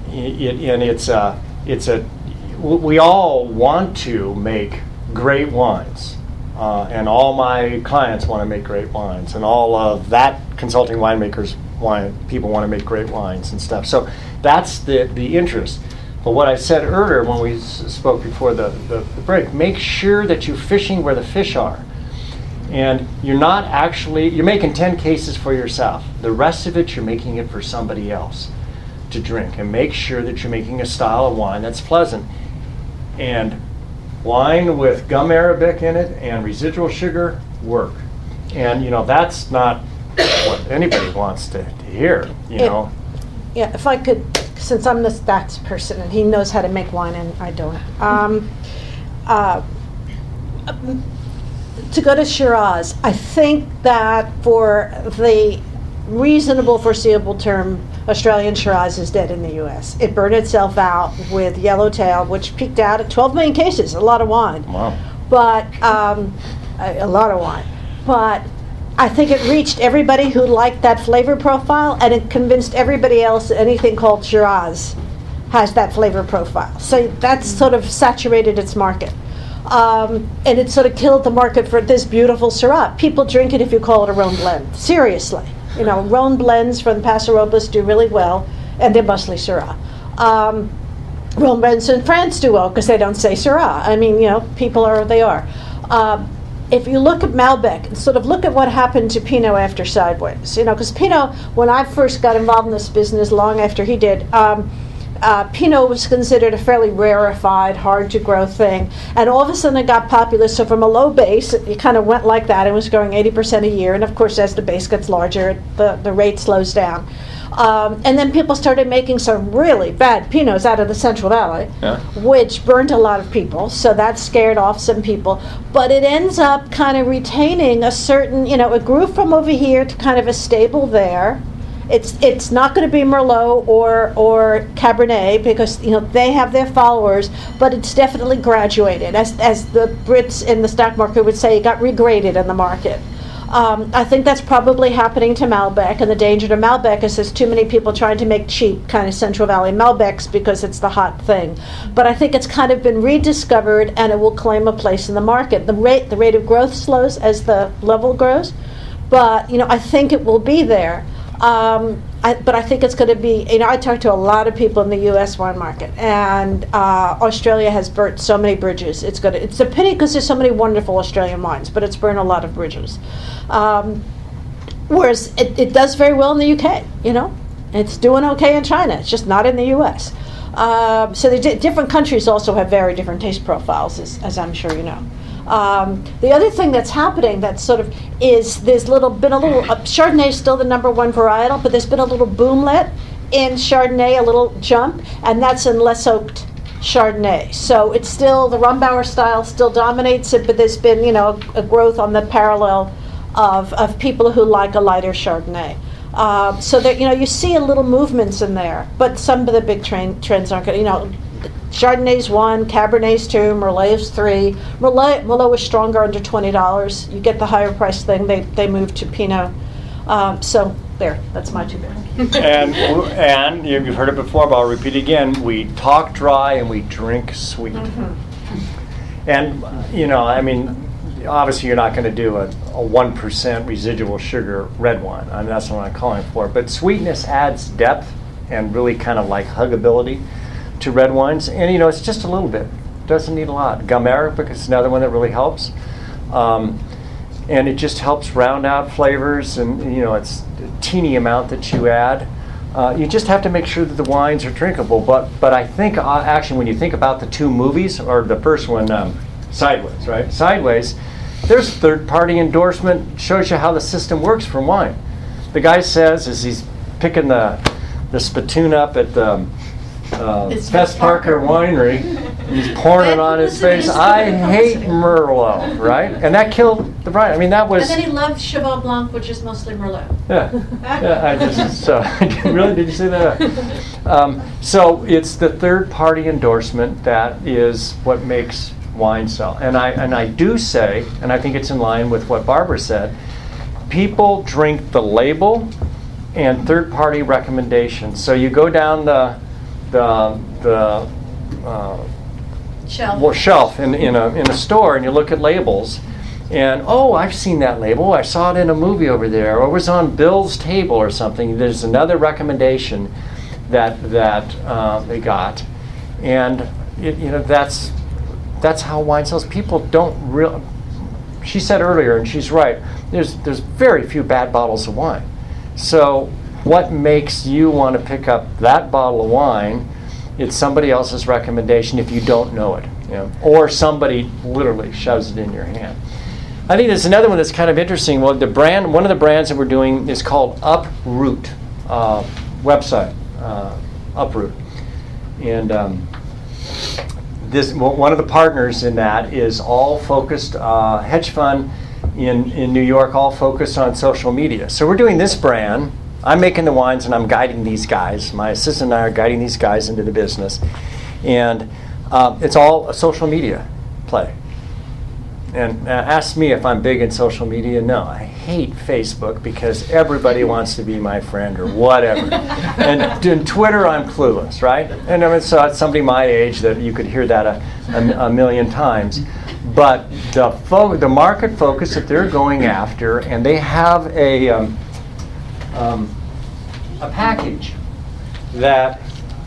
Speaker 2: we all want to make great wines, and all my clients want to make great wines, and all of that consulting winemakers people want to make great wines and stuff. So that's the interest. But what I said earlier when we spoke before the break, make sure that you're fishing where the fish are. And you're making 10 cases for yourself. The rest of it, you're making it for somebody else to drink. And make sure that you're making a style of wine that's pleasant. And wine with gum arabic in it and residual sugar work. And, that's not what anybody wants to hear,
Speaker 10: Yeah, if I could, since I'm the stats person and he knows how to make wine and I don't. To go to Shiraz, I think that for the reasonable foreseeable term, Australian Shiraz is dead in the U.S. It burned itself out with Yellowtail, which peaked out at 12 million cases, a lot of wine.
Speaker 2: Wow.
Speaker 10: But, a lot of wine. But I think it reached everybody who liked that flavor profile, and it convinced everybody else that anything called Shiraz has that flavor profile. So that's sort of saturated its market. And it sort of killed the market for this beautiful Syrah. People drink it if you call it a Rhone blend. Seriously. Rhone blends from Paso Robles do really well, and they're mostly Syrah. Rhone blends in France do well because they don't say Syrah. I mean, people are, they are. If you look at Malbec and sort of look at what happened to Pinot after Sideways, because Pinot, when I first got involved in this business long after he did, Pinot was considered a fairly rarefied, hard-to-grow thing, and all of a sudden it got popular. So from a low base, it kind of went like that. It was growing 80% a year, and of course, as the base gets larger, the rate slows down. And then people started making some really bad Pinots out of the Central Valley, which burned a lot of people, so that scared off some people. But it ends up kind of retaining a certain, it grew from over here to kind of a stable there. It's not going to be Merlot or Cabernet because they have their followers, but it's definitely graduated. As the Brits in the stock market would say, it got regraded in the market. I think that's probably happening to Malbec, and the danger to Malbec is there's too many people trying to make cheap kind of Central Valley Malbecs because it's the hot thing. But I think it's kind of been rediscovered, and it will claim a place in the market. The rate of growth slows as the level grows, but I think it will be there. But I think it's going to be, I talked to a lot of people in the U.S. wine market, and Australia has burnt so many bridges. It's a pity because there's so many wonderful Australian wines, but it's burned a lot of bridges. Whereas it does very well in the UK, It's doing okay in China. It's just not in the U.S. So different countries also have very different taste profiles, as I'm sure you know. The other thing that's happening that sort of is Chardonnay is still the number one varietal, but there's been a little boomlet in Chardonnay, a little jump, and that's in less oaked Chardonnay. So it's still, the Rombauer style still dominates it, but there's been, a growth on the parallel of people who like a lighter Chardonnay. So that, you see a little movements in there, but some of the big trends aren't good. Chardonnay's 1, Cabernet's 2, Merlot's 3. Merlot is stronger under $20. You get the higher price thing, they move to Pinot. So there, that's my 2 bits.
Speaker 2: and you've heard it before, but I'll repeat again. We talk dry and we drink sweet. Mm-hmm. And obviously you're not going to do a 1% residual sugar red wine. I mean, that's not what I'm calling for. But sweetness adds depth and really kind of like huggability to red wines. And it's just a little bit. It doesn't need a lot. Gum Arabica is another one that really helps. And it just helps round out flavors, and it's a teeny amount that you add. You just have to make sure that the wines are drinkable. But I think actually when you think about the 2 movies, or the first one, Sideways, right? Sideways, there's third-party endorsement, shows you how the system works for wine. The guy says, as he's picking the spittoon up at the Fess Parker Winery, he's pouring it on his face, I hate Merlot, right? And that killed the bride. I mean, that was...
Speaker 4: And then he loved Cheval Blanc, which is mostly Merlot.
Speaker 2: Really, did you say that? So it's the third-party endorsement that is what makes wine sell. And I do say, and I think it's in line with what Barbara said, people drink the label and third-party recommendations. So you go down the shelf in a store and you look at labels, and I've seen that label. I saw it in a movie over there, or it was on Bill's table or something. There's another recommendation that they got, and that's how wine sells. People don't really. She said earlier, and she's right. There's very few bad bottles of wine. So what makes you want to pick up that bottle of wine? It's somebody else's recommendation if you don't know it, or somebody literally shoves it in your hand. I think there's another one that's kind of interesting. Well, one of the brands that we're doing is called Uproot website, Uproot, and one of the partners in that is all focused hedge fund in New York, all focused on social media. So we're doing this brand. I'm making the wines and I'm guiding these guys. My assistant and I are guiding these guys into the business. And it's all a social media play. And ask me if I'm big in social media. No, I hate Facebook because everybody wants to be my friend or whatever. And in Twitter, I'm clueless, right? And so it's somebody my age that you could hear that a million times. But the market focus that they're going after, and they have a package that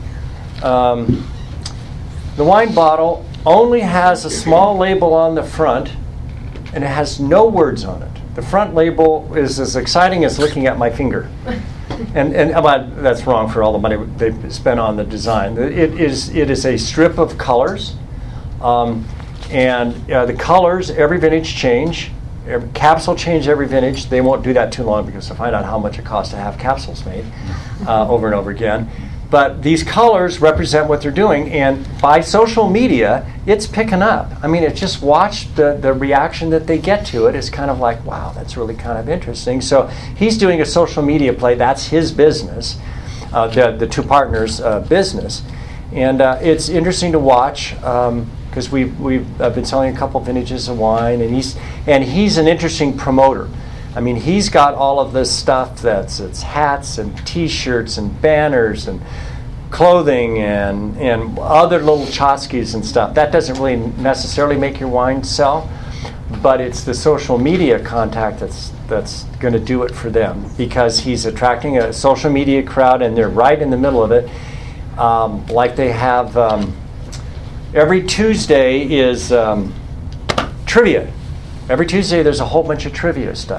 Speaker 2: the wine bottle only has a small label on the front, and it has no words on it. The front label is as exciting as looking at my finger. And that's wrong for all the money they've spent on the design. It is a strip of colors, and the colors, every vintage change. Every capsule change every vintage. They won't do that too long because they'll find out how much it costs to have capsules made over and over again. But these colors represent what they're doing, and by social media, it's picking up. I mean, just watch the reaction that they get to it. It's kind of like, wow, that's really kind of interesting. So he's doing a social media play. That's his business, the 2 partners' business. And it's interesting to watch because we've been selling a couple vintages of wine, and he's an interesting promoter. I mean, he's got all of this stuff it's hats and T-shirts and banners and clothing and other little tchotchkes and stuff. That doesn't really necessarily make your wine sell, but it's the social media contact that's going to do it for them, because he's attracting a social media crowd, and they're right in the middle of it. Like they have every Tuesday is trivia. Every Tuesday there's a whole bunch of trivia stuff.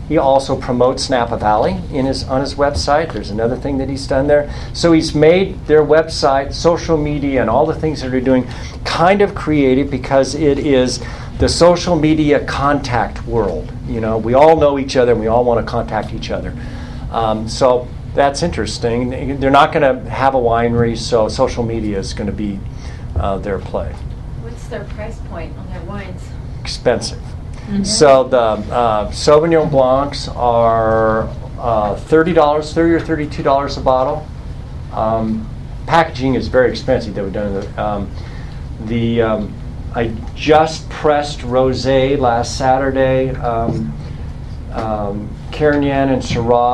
Speaker 2: He also promotes Napa Valley on his website. There's another thing that he's done there. So he's made their website, social media, and all the things that they're doing kind of creative because it is the social media contact world. You know, we all know each other and we all want to contact each other. So that's interesting. They're not going to have a winery, so social media is going to be their play.
Speaker 11: What's their price point on their wines?
Speaker 2: Expensive. So the Sauvignon Blancs are $30 or $32 a bottle. Packaging is very expensive. They were done. I just pressed rosé last Saturday. Carignan and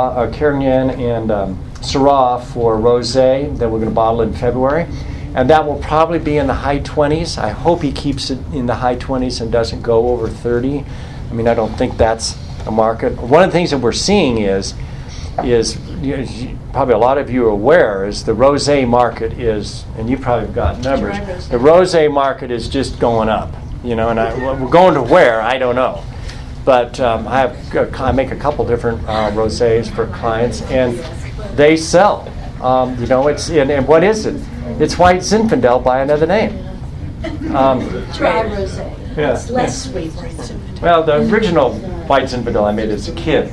Speaker 2: Syrah for rosé that we're going to bottle in February. And that will probably be in the high 20s. I hope he keeps it in the high 20s and doesn't go over 30. I mean, I don't think that's a market. One of the things that we're seeing is probably a lot of you are aware, is the rosé market is, and you probably have got numbers, the rosé market is just going up. You know, and we're going to where, I don't know. But I make a couple different rosés for clients, and they sell. You know, and what is it? It's White Zinfandel by another name.
Speaker 4: Dry rosé.
Speaker 2: Yeah.
Speaker 4: It's less sweet.
Speaker 2: Well, the original White Zinfandel I made as a kid.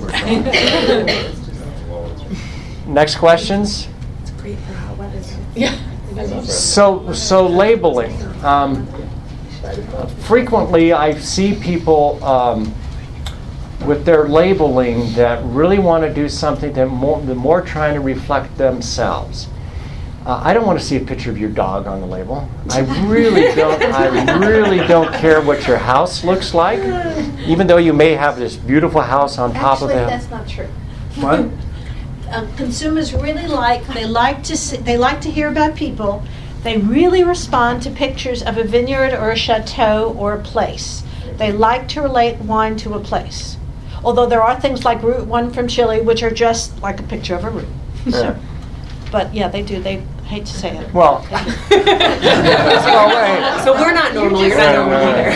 Speaker 2: Next questions? So labeling. Frequently, I see people with their labeling that really want to do something that more trying to reflect themselves. I don't want to see a picture of your dog on the label. I really don't care what your house looks like, even though you may have this beautiful house on top of it.
Speaker 4: Actually, that's not true.
Speaker 2: What?
Speaker 4: Consumers really like to hear about people. They really respond to pictures of a vineyard or a chateau or a place. They like to relate wine to a place. Although there are things like Route 1 from Chile, which are just like a picture of a route.
Speaker 2: Yeah.
Speaker 4: But yeah, they do. They hate to say it.
Speaker 2: Well,
Speaker 11: So we're not normal. You're not normal either.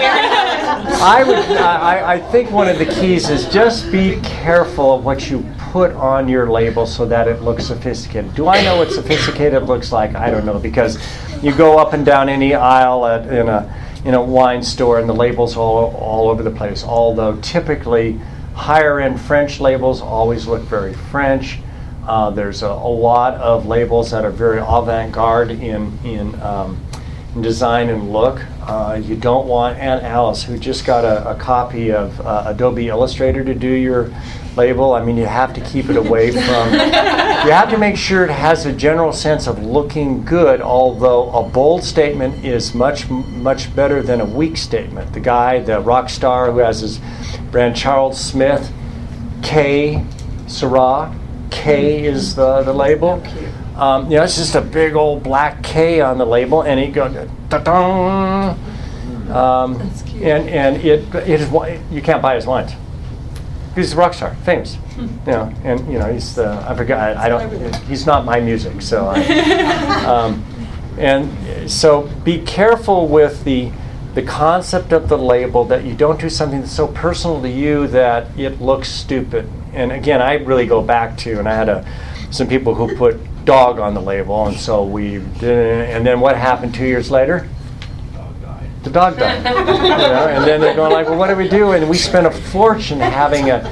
Speaker 2: I think one of the keys is just be careful of what you put on your label so that it looks sophisticated. Do I know what sophisticated looks like? I don't know, because you go up and down any aisle in a wine store and the labels all over the place. Although typically higher end French labels always look very French. There's a lot of labels that are very avant-garde in design and look. You don't want Aunt Alice, who just got a copy of Adobe Illustrator to do your label. I mean, you have to keep it away from. You have to make sure it has a general sense of looking good, although a bold statement is much better than a weak statement. The rock star who has his brand, Charles Smith, K. Syrah, K is the label. It's just a big old black K on the label, and it goes da-dong. And it is, you can't buy his wines. He's a rock star, famous. And he's he's not my music, so and so be careful with the concept of the label, that you don't do something that's so personal to you that it looks stupid. And again, I really go back to, and I had some people who put dog on the label, and so we did, and then what happened 2 years later? The dog died. And then they're going like, well, what do we do? And we spent a fortune having a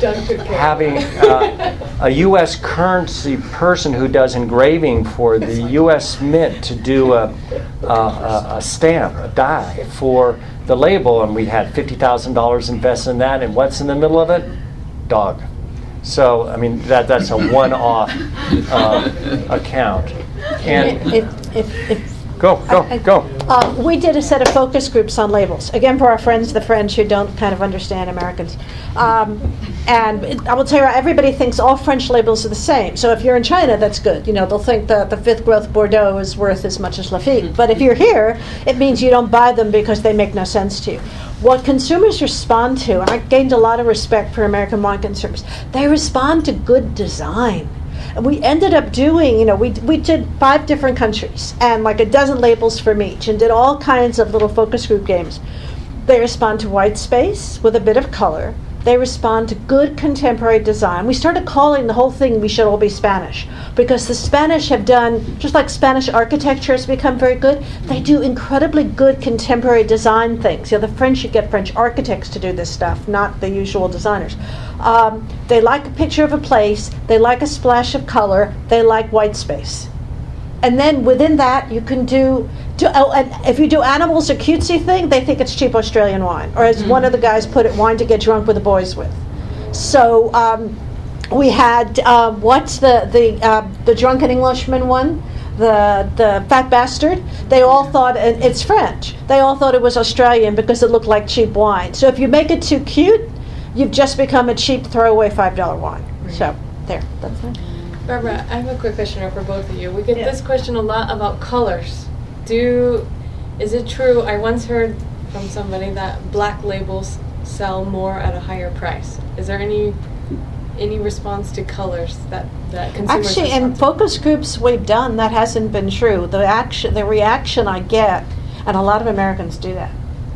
Speaker 2: U.S. currency person who does engraving for the U.S. Mint to do a stamp, a die for the label, and we had $50,000 invested in that. And what's in the middle of it? Dog. So I mean that's a one-off account. And Go.
Speaker 10: We did a set of focus groups on labels. Again, for our friends, the French who don't kind of understand Americans. And I will tell you, everybody thinks all French labels are the same. So if you're in China, that's good. They'll think that the fifth growth Bordeaux is worth as much as Lafite. But if you're here, it means you don't buy them because they make no sense to you. What consumers respond to, and I gained a lot of respect for American wine consumers, they respond to good design. And we ended up doing, we did 5 different countries and like a dozen labels from each, and did all kinds of little focus group games. They respond to white space with a bit of color, They respond to good contemporary design. We started calling the whole thing "We Should All Be Spanish" because the Spanish have done, just like Spanish architecture has become very good, they do incredibly good contemporary design things. The French, you get French architects to do this stuff, not the usual designers. They like a picture of a place, they like a splash of color, they like white space. And then within that, you can and if you do animals or cutesy thing, they think it's cheap Australian wine. Or as one of the guys put it, wine to get drunk with the boys with. So we had, what's the Drunken Englishman one? The Fat Bastard. They all thought, it's French, they all thought it was Australian because it looked like cheap wine. So if you make it too cute, you've just become a cheap throwaway $5 wine. So there, that's it.
Speaker 1: Barbara, I have a quick question for both of you. We get this question a lot about colors. Is it true? I once heard from somebody that black labels sell more at a higher price. Is there any response to colors that consumers
Speaker 10: actually in focus groups we've done that hasn't been true? The reaction I get, and a lot of Americans do that,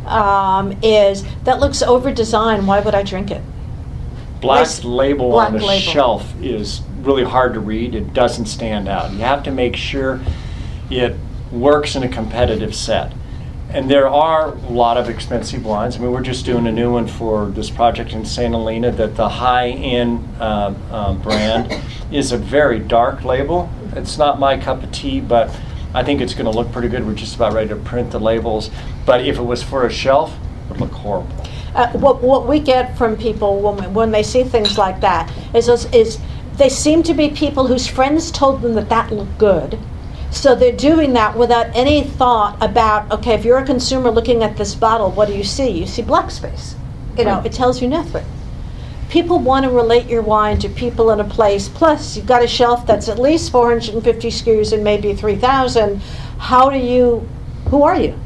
Speaker 10: is that looks over designed. Why would I drink it?
Speaker 2: Black label on the shelf is really hard to read. It doesn't stand out. You have to make sure it works in a competitive set. And there are a lot of expensive wines. I mean, we're just doing a new one for this project in St. Helena that the high-end brand is a very dark label. It's not my cup of tea, but I think it's going to look pretty good. We're just about ready to print the labels. But if it was for a shelf, it would look horrible.
Speaker 10: What we get from people when they see things like that is they seem to be people whose friends told them that looked good. So they're doing that without any thought about, okay, if you're a consumer looking at this bottle, what do you see? You see black space. It tells you nothing. People want to relate your wine to people in a place. Plus, you've got a shelf that's at least 450 SKUs and maybe 3,000. Who are you?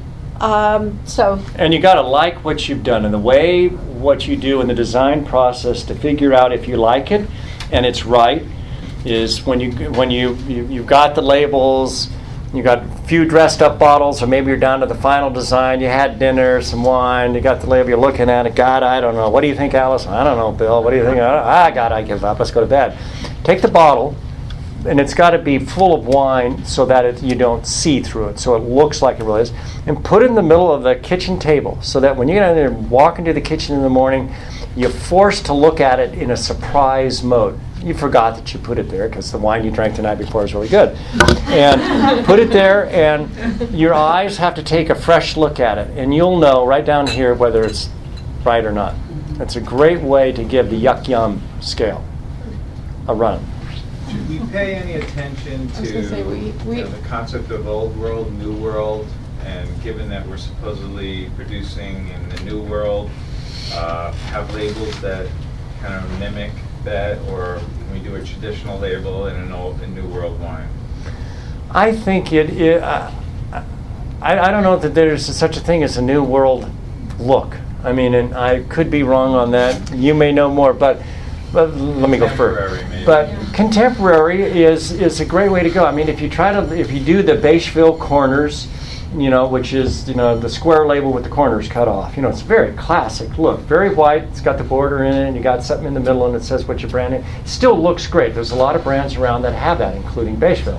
Speaker 2: And you got to like what you've done, and the way what you do in the design process to figure out if you like it and it's right is when you've got the labels, you got a few dressed up bottles, or maybe you're down to the final design. You had dinner, some wine, you got the label, you're looking at it. God, I don't know. What do you think, Alice? I don't know, Bill. What do you think? God, I give up. Let's go to bed. Take the bottle, and it's got to be full of wine so that you don't see through it, so it looks like it really is. And put it in the middle of the kitchen table so that when you get in there and walk into the kitchen in the morning, you're forced to look at it in a surprise mode. You forgot that you put it there because the wine you drank the night before is really good. And put it there, and your eyes have to take a fresh look at it, and you'll know right down here whether it's right or not. It's a great way to give the yuck yum scale a run.
Speaker 5: Should we pay any attention to the concept of old world, new world, and given that we're supposedly producing in the new world, have labels that kind of mimic that, or can we do a traditional label in a new world wine?
Speaker 2: I think I don't know that there's such a thing as a new world look. I mean, and I could be wrong on that. You may know more, but let me go first.
Speaker 5: Maybe.
Speaker 2: But contemporary is a great way to go. I mean, if you do the Beigeville corners, which is the square label with the corners cut off. It's a very classic look, very white. It's got the border in it, and you got something in the middle, and it says what your brand is. It still looks great. There's a lot of brands around that have that, including Beigeville.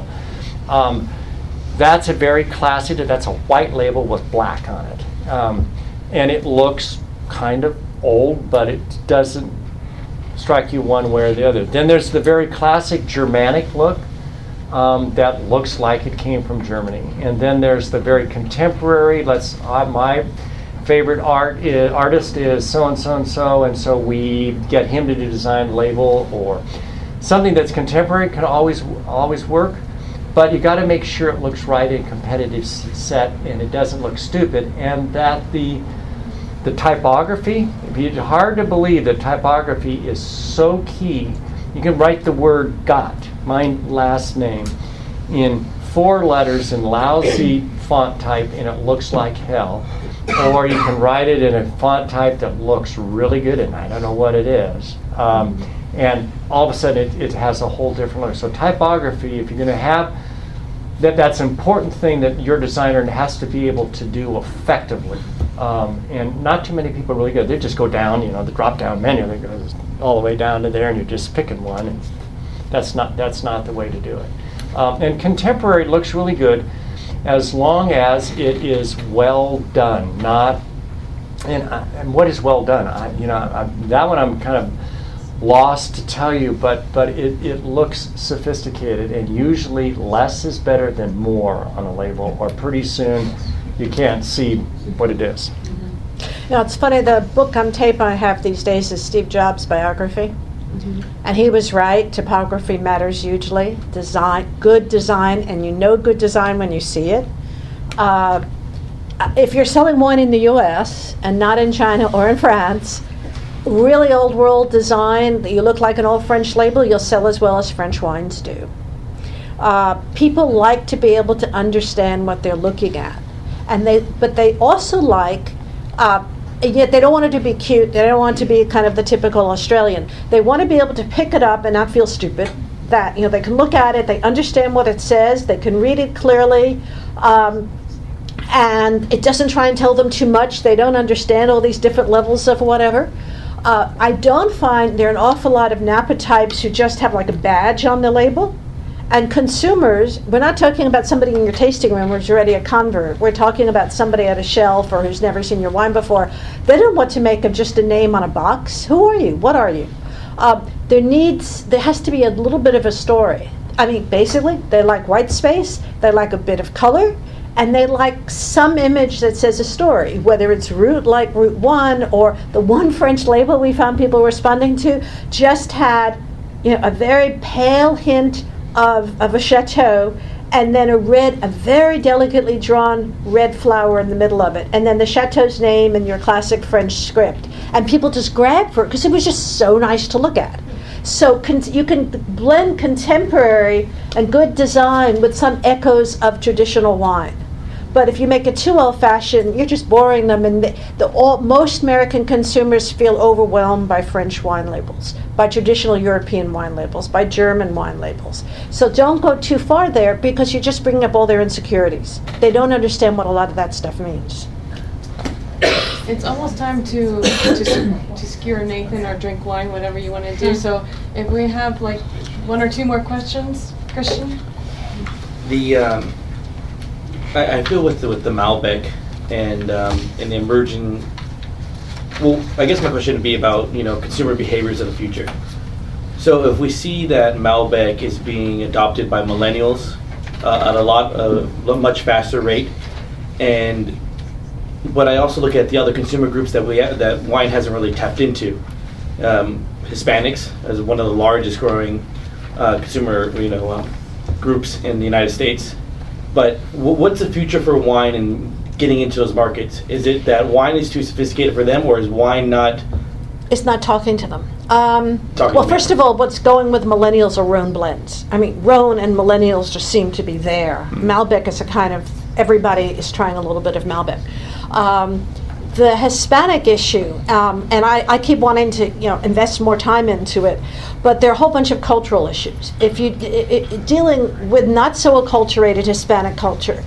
Speaker 2: That's a very classic. That's a white label with black on it, and it looks kind of old, but it doesn't strike you one way or the other. Then there's the very classic Germanic look. That looks like it came from Germany. And then there's the very contemporary, my favorite artist is so-and-so, and so we get him to design a label, or something that's contemporary can always work, but you got to make sure it looks right in a competitive set and it doesn't look stupid, and that the typography, it's hard to believe that typography is so key. You can write the word "got," my last name, in 4 letters in lousy font type, and it looks like hell. Or you can write it in a font type that looks really good, and I don't know what it is. And all of a sudden, it has a whole different look. So typography, if you're going to have that's an important thing that your designer has to be able to do effectively. And not too many people really go. They just go down, the drop-down menu. They go all the way down to there, and you're just picking one. And that's not the way to do it. And contemporary looks really good, as long as it is well done. And what is well done? That one I'm kind of lost to tell you, but it looks sophisticated, and usually less is better than more on a label, or pretty soon you can't see what it is.
Speaker 10: Now, it's funny, the book on tape I have these days is Steve Jobs' biography. And he was right, typography matters hugely. Good design, and you know good design when you see it. If you're selling wine in the U.S. and not in China or in France, really old world design, you look like an old French label, you'll sell as well as French wines do. People like to be able to understand what they're looking at. But they also like, yet they don't want it to be cute, they don't want it to be kind of the typical Australian. They want to be able to pick it up and not feel stupid. That, they can look at it, they understand what it says, they can read it clearly, and it doesn't try and tell them too much. They don't understand all these different levels of whatever. I don't find there are an awful lot of Napa types who just have like a badge on the label. And consumers, we're not talking about somebody in your tasting room who's already a convert. We're talking about somebody at a shelf or who's never seen your wine before. They don't know what to make of just a name on a box. Who are you? What are you? There has to be a little bit of a story. I mean, basically, they like white space, they like a bit of color, and they like some image that says a story, whether it's Route like Route 1 or the one French label we found people responding to just had a very pale hint of a chateau, and then a very delicately drawn red flower in the middle of it, and then the chateau's name and your classic French script. And people just grabbed for it because it was just so nice to look at. So you can blend contemporary and good design with some echoes of traditional wine. But if you make it too old-fashioned, you're just boring them, and most American consumers feel overwhelmed by French wine labels, by traditional European wine labels, by German wine labels. So don't go too far there, because you're just bringing up all their insecurities. They don't understand what a lot of that stuff means.
Speaker 1: It's almost time to skewer Nathan or drink wine, whatever you want to do. So if we have like one or two more questions, Christian?
Speaker 12: I feel with the Malbec and the emerging. Well, I guess my question would be about consumer behaviors of the future. So if we see that Malbec is being adopted by millennials at a much faster rate, but I also look at the other consumer groups that wine hasn't really tapped into. Hispanics as one of the largest growing consumer groups in the United States. But what's the future for wine and getting into those markets? Is it that wine is too sophisticated for them, or is wine not?
Speaker 10: It's not talking to them. First of all, what's going with millennials are Rhone blends. I mean, Rhone and millennials just seem to be there. Malbec is a kind of, everybody is trying a little bit of Malbec. The Hispanic issue, and I keep wanting to invest more time into it, but there are a whole bunch of cultural issues. If you dealing with not so acculturated Hispanic culture,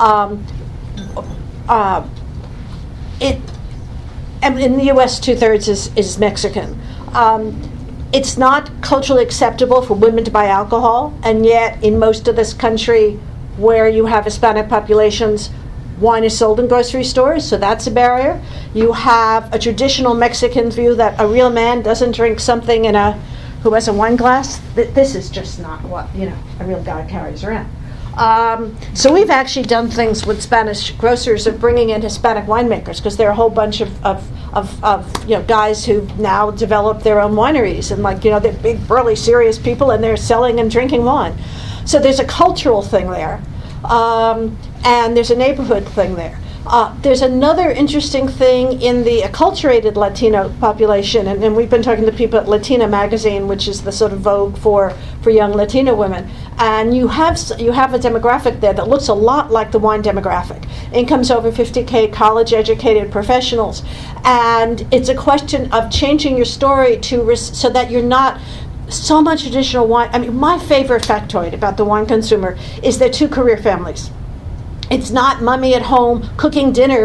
Speaker 10: and in the U.S. 2/3 is Mexican. It's not culturally acceptable for women to buy alcohol, and yet in most of this country where you have Hispanic populations, wine is sold in grocery stores, so that's a barrier. You have a traditional Mexican view that a real man doesn't drink something who has a wine glass. This is just not what a real guy carries around. So we've actually done things with Spanish grocers of bringing in Hispanic winemakers, because there are a whole bunch of guys who now develop their own wineries, and they're big, burly, serious people, and they're selling and drinking wine. So there's a cultural thing there. And there's a neighborhood thing there. There's another interesting thing in the acculturated Latino population, and we've been talking to people at Latina Magazine, which is the sort of vogue for young Latino women. And you have a demographic there that looks a lot like the wine demographic. Incomes over 50K, college-educated professionals. And it's a question of changing your story so that you're not so much traditional wine. I mean, my favorite factoid about the wine consumer is they're two career families. It's not mommy at home cooking dinner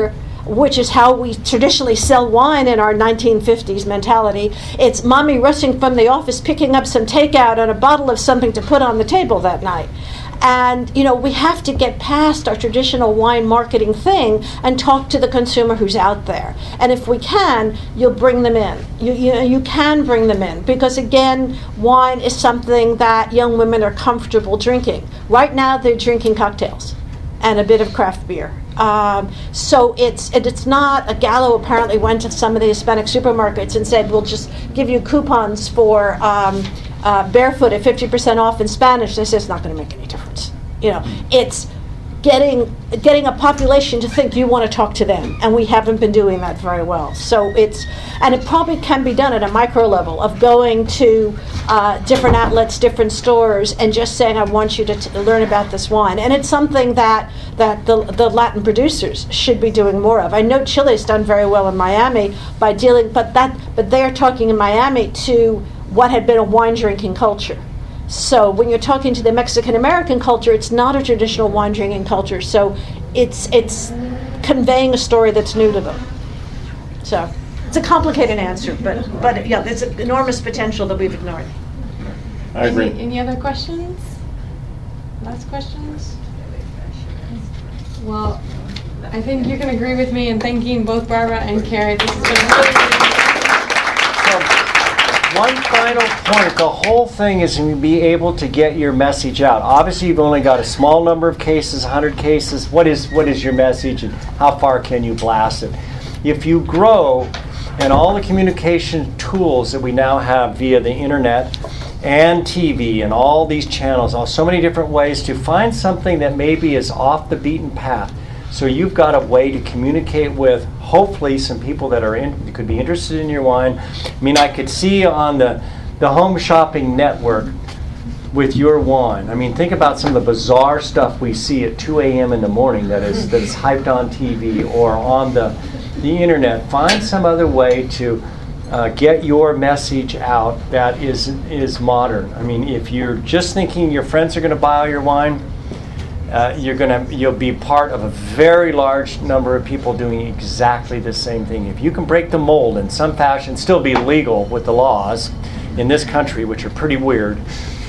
Speaker 10: which is how we traditionally sell wine in our 1950s mentality. It's mommy rushing from the office, picking up some takeout and a bottle of something to put on the table that night. And, we have to get past our traditional wine marketing thing and talk to the consumer who's out there. And if we can, you'll bring them in. You can bring them in because, again, wine is something that young women are comfortable drinking. Right now, they're drinking cocktails and a bit of craft beer. So it's not, Gallo apparently went to some of the Hispanic supermarkets and said, we'll just give you coupons for barefoot at 50% off in Spanish. They said it's not going to make any difference. It's getting a population to think you want to talk to them, and we haven't been doing that very well. So and it probably can be done at a micro level of going to different outlets, different stores, and just saying, I want you to learn about this wine. And it's something that the Latin producers should be doing more of. I know Chile's done very well in Miami by dealing, but they're talking in Miami to what had been a wine drinking culture. So when you're talking to the Mexican American culture, it's not a traditional wine drinking culture. So it's conveying a story that's new to them. So it's a complicated answer, but yeah, there's enormous potential that we've ignored.
Speaker 2: I agree.
Speaker 1: Any other questions? Last questions? Well, I think you can agree with me in thanking both Barbara and Carrie. This has been really
Speaker 2: One final point, the whole thing is to be able to get your message out. Obviously, you've only got a small number of cases, 100 cases. What is your message and how far can you blast it? If you grow, and all the communication tools that we now have via the internet and TV and all these channels, so many different ways to find something that maybe is off the beaten path. So you've got a way to communicate with, hopefully, some people that could be interested in your wine. I mean, I could see on the Home Shopping Network with your wine. I mean, think about some of the bizarre stuff we see at 2 a.m. in the morning that is hyped on TV or on the internet. Find some other way to get your message out that is modern. I mean, if you're just thinking your friends are going to buy all your wine, you'll be part of a very large number of people doing exactly the same thing. If you can break the mold in some fashion, still be legal with the laws in this country, which are pretty weird,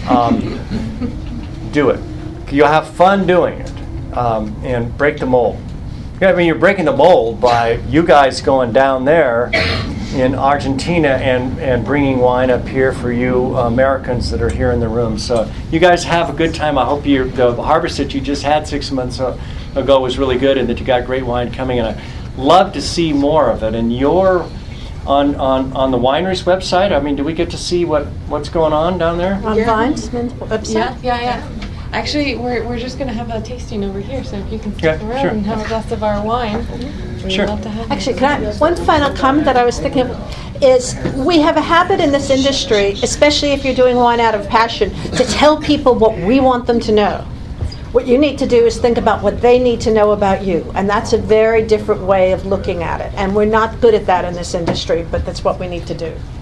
Speaker 2: do it. You'll have fun doing it and break the mold. I mean, you're breaking the mold by you guys going down there in Argentina and bringing wine up here for you Americans that are here in the room. So you guys have a good time. I hope the harvest that you just had 6 months ago was really good and that you got great wine coming. And I'd love to see more of it. And you're on the winery's website. I mean, do we get to see what's going on down there?
Speaker 10: On Vine's website?
Speaker 1: Yeah. Actually, we're just going to have a tasting over here, so if you can stick around and have a glass of our wine, we'd love to have
Speaker 10: Actually, one final comment that I was thinking of is we have a habit in this industry, especially if you're doing wine out of passion, to tell people what we want them to know. What you need to do is think about what they need to know about you, and that's a very different way of looking at it. And we're not good at that in this industry, but that's what we need to do.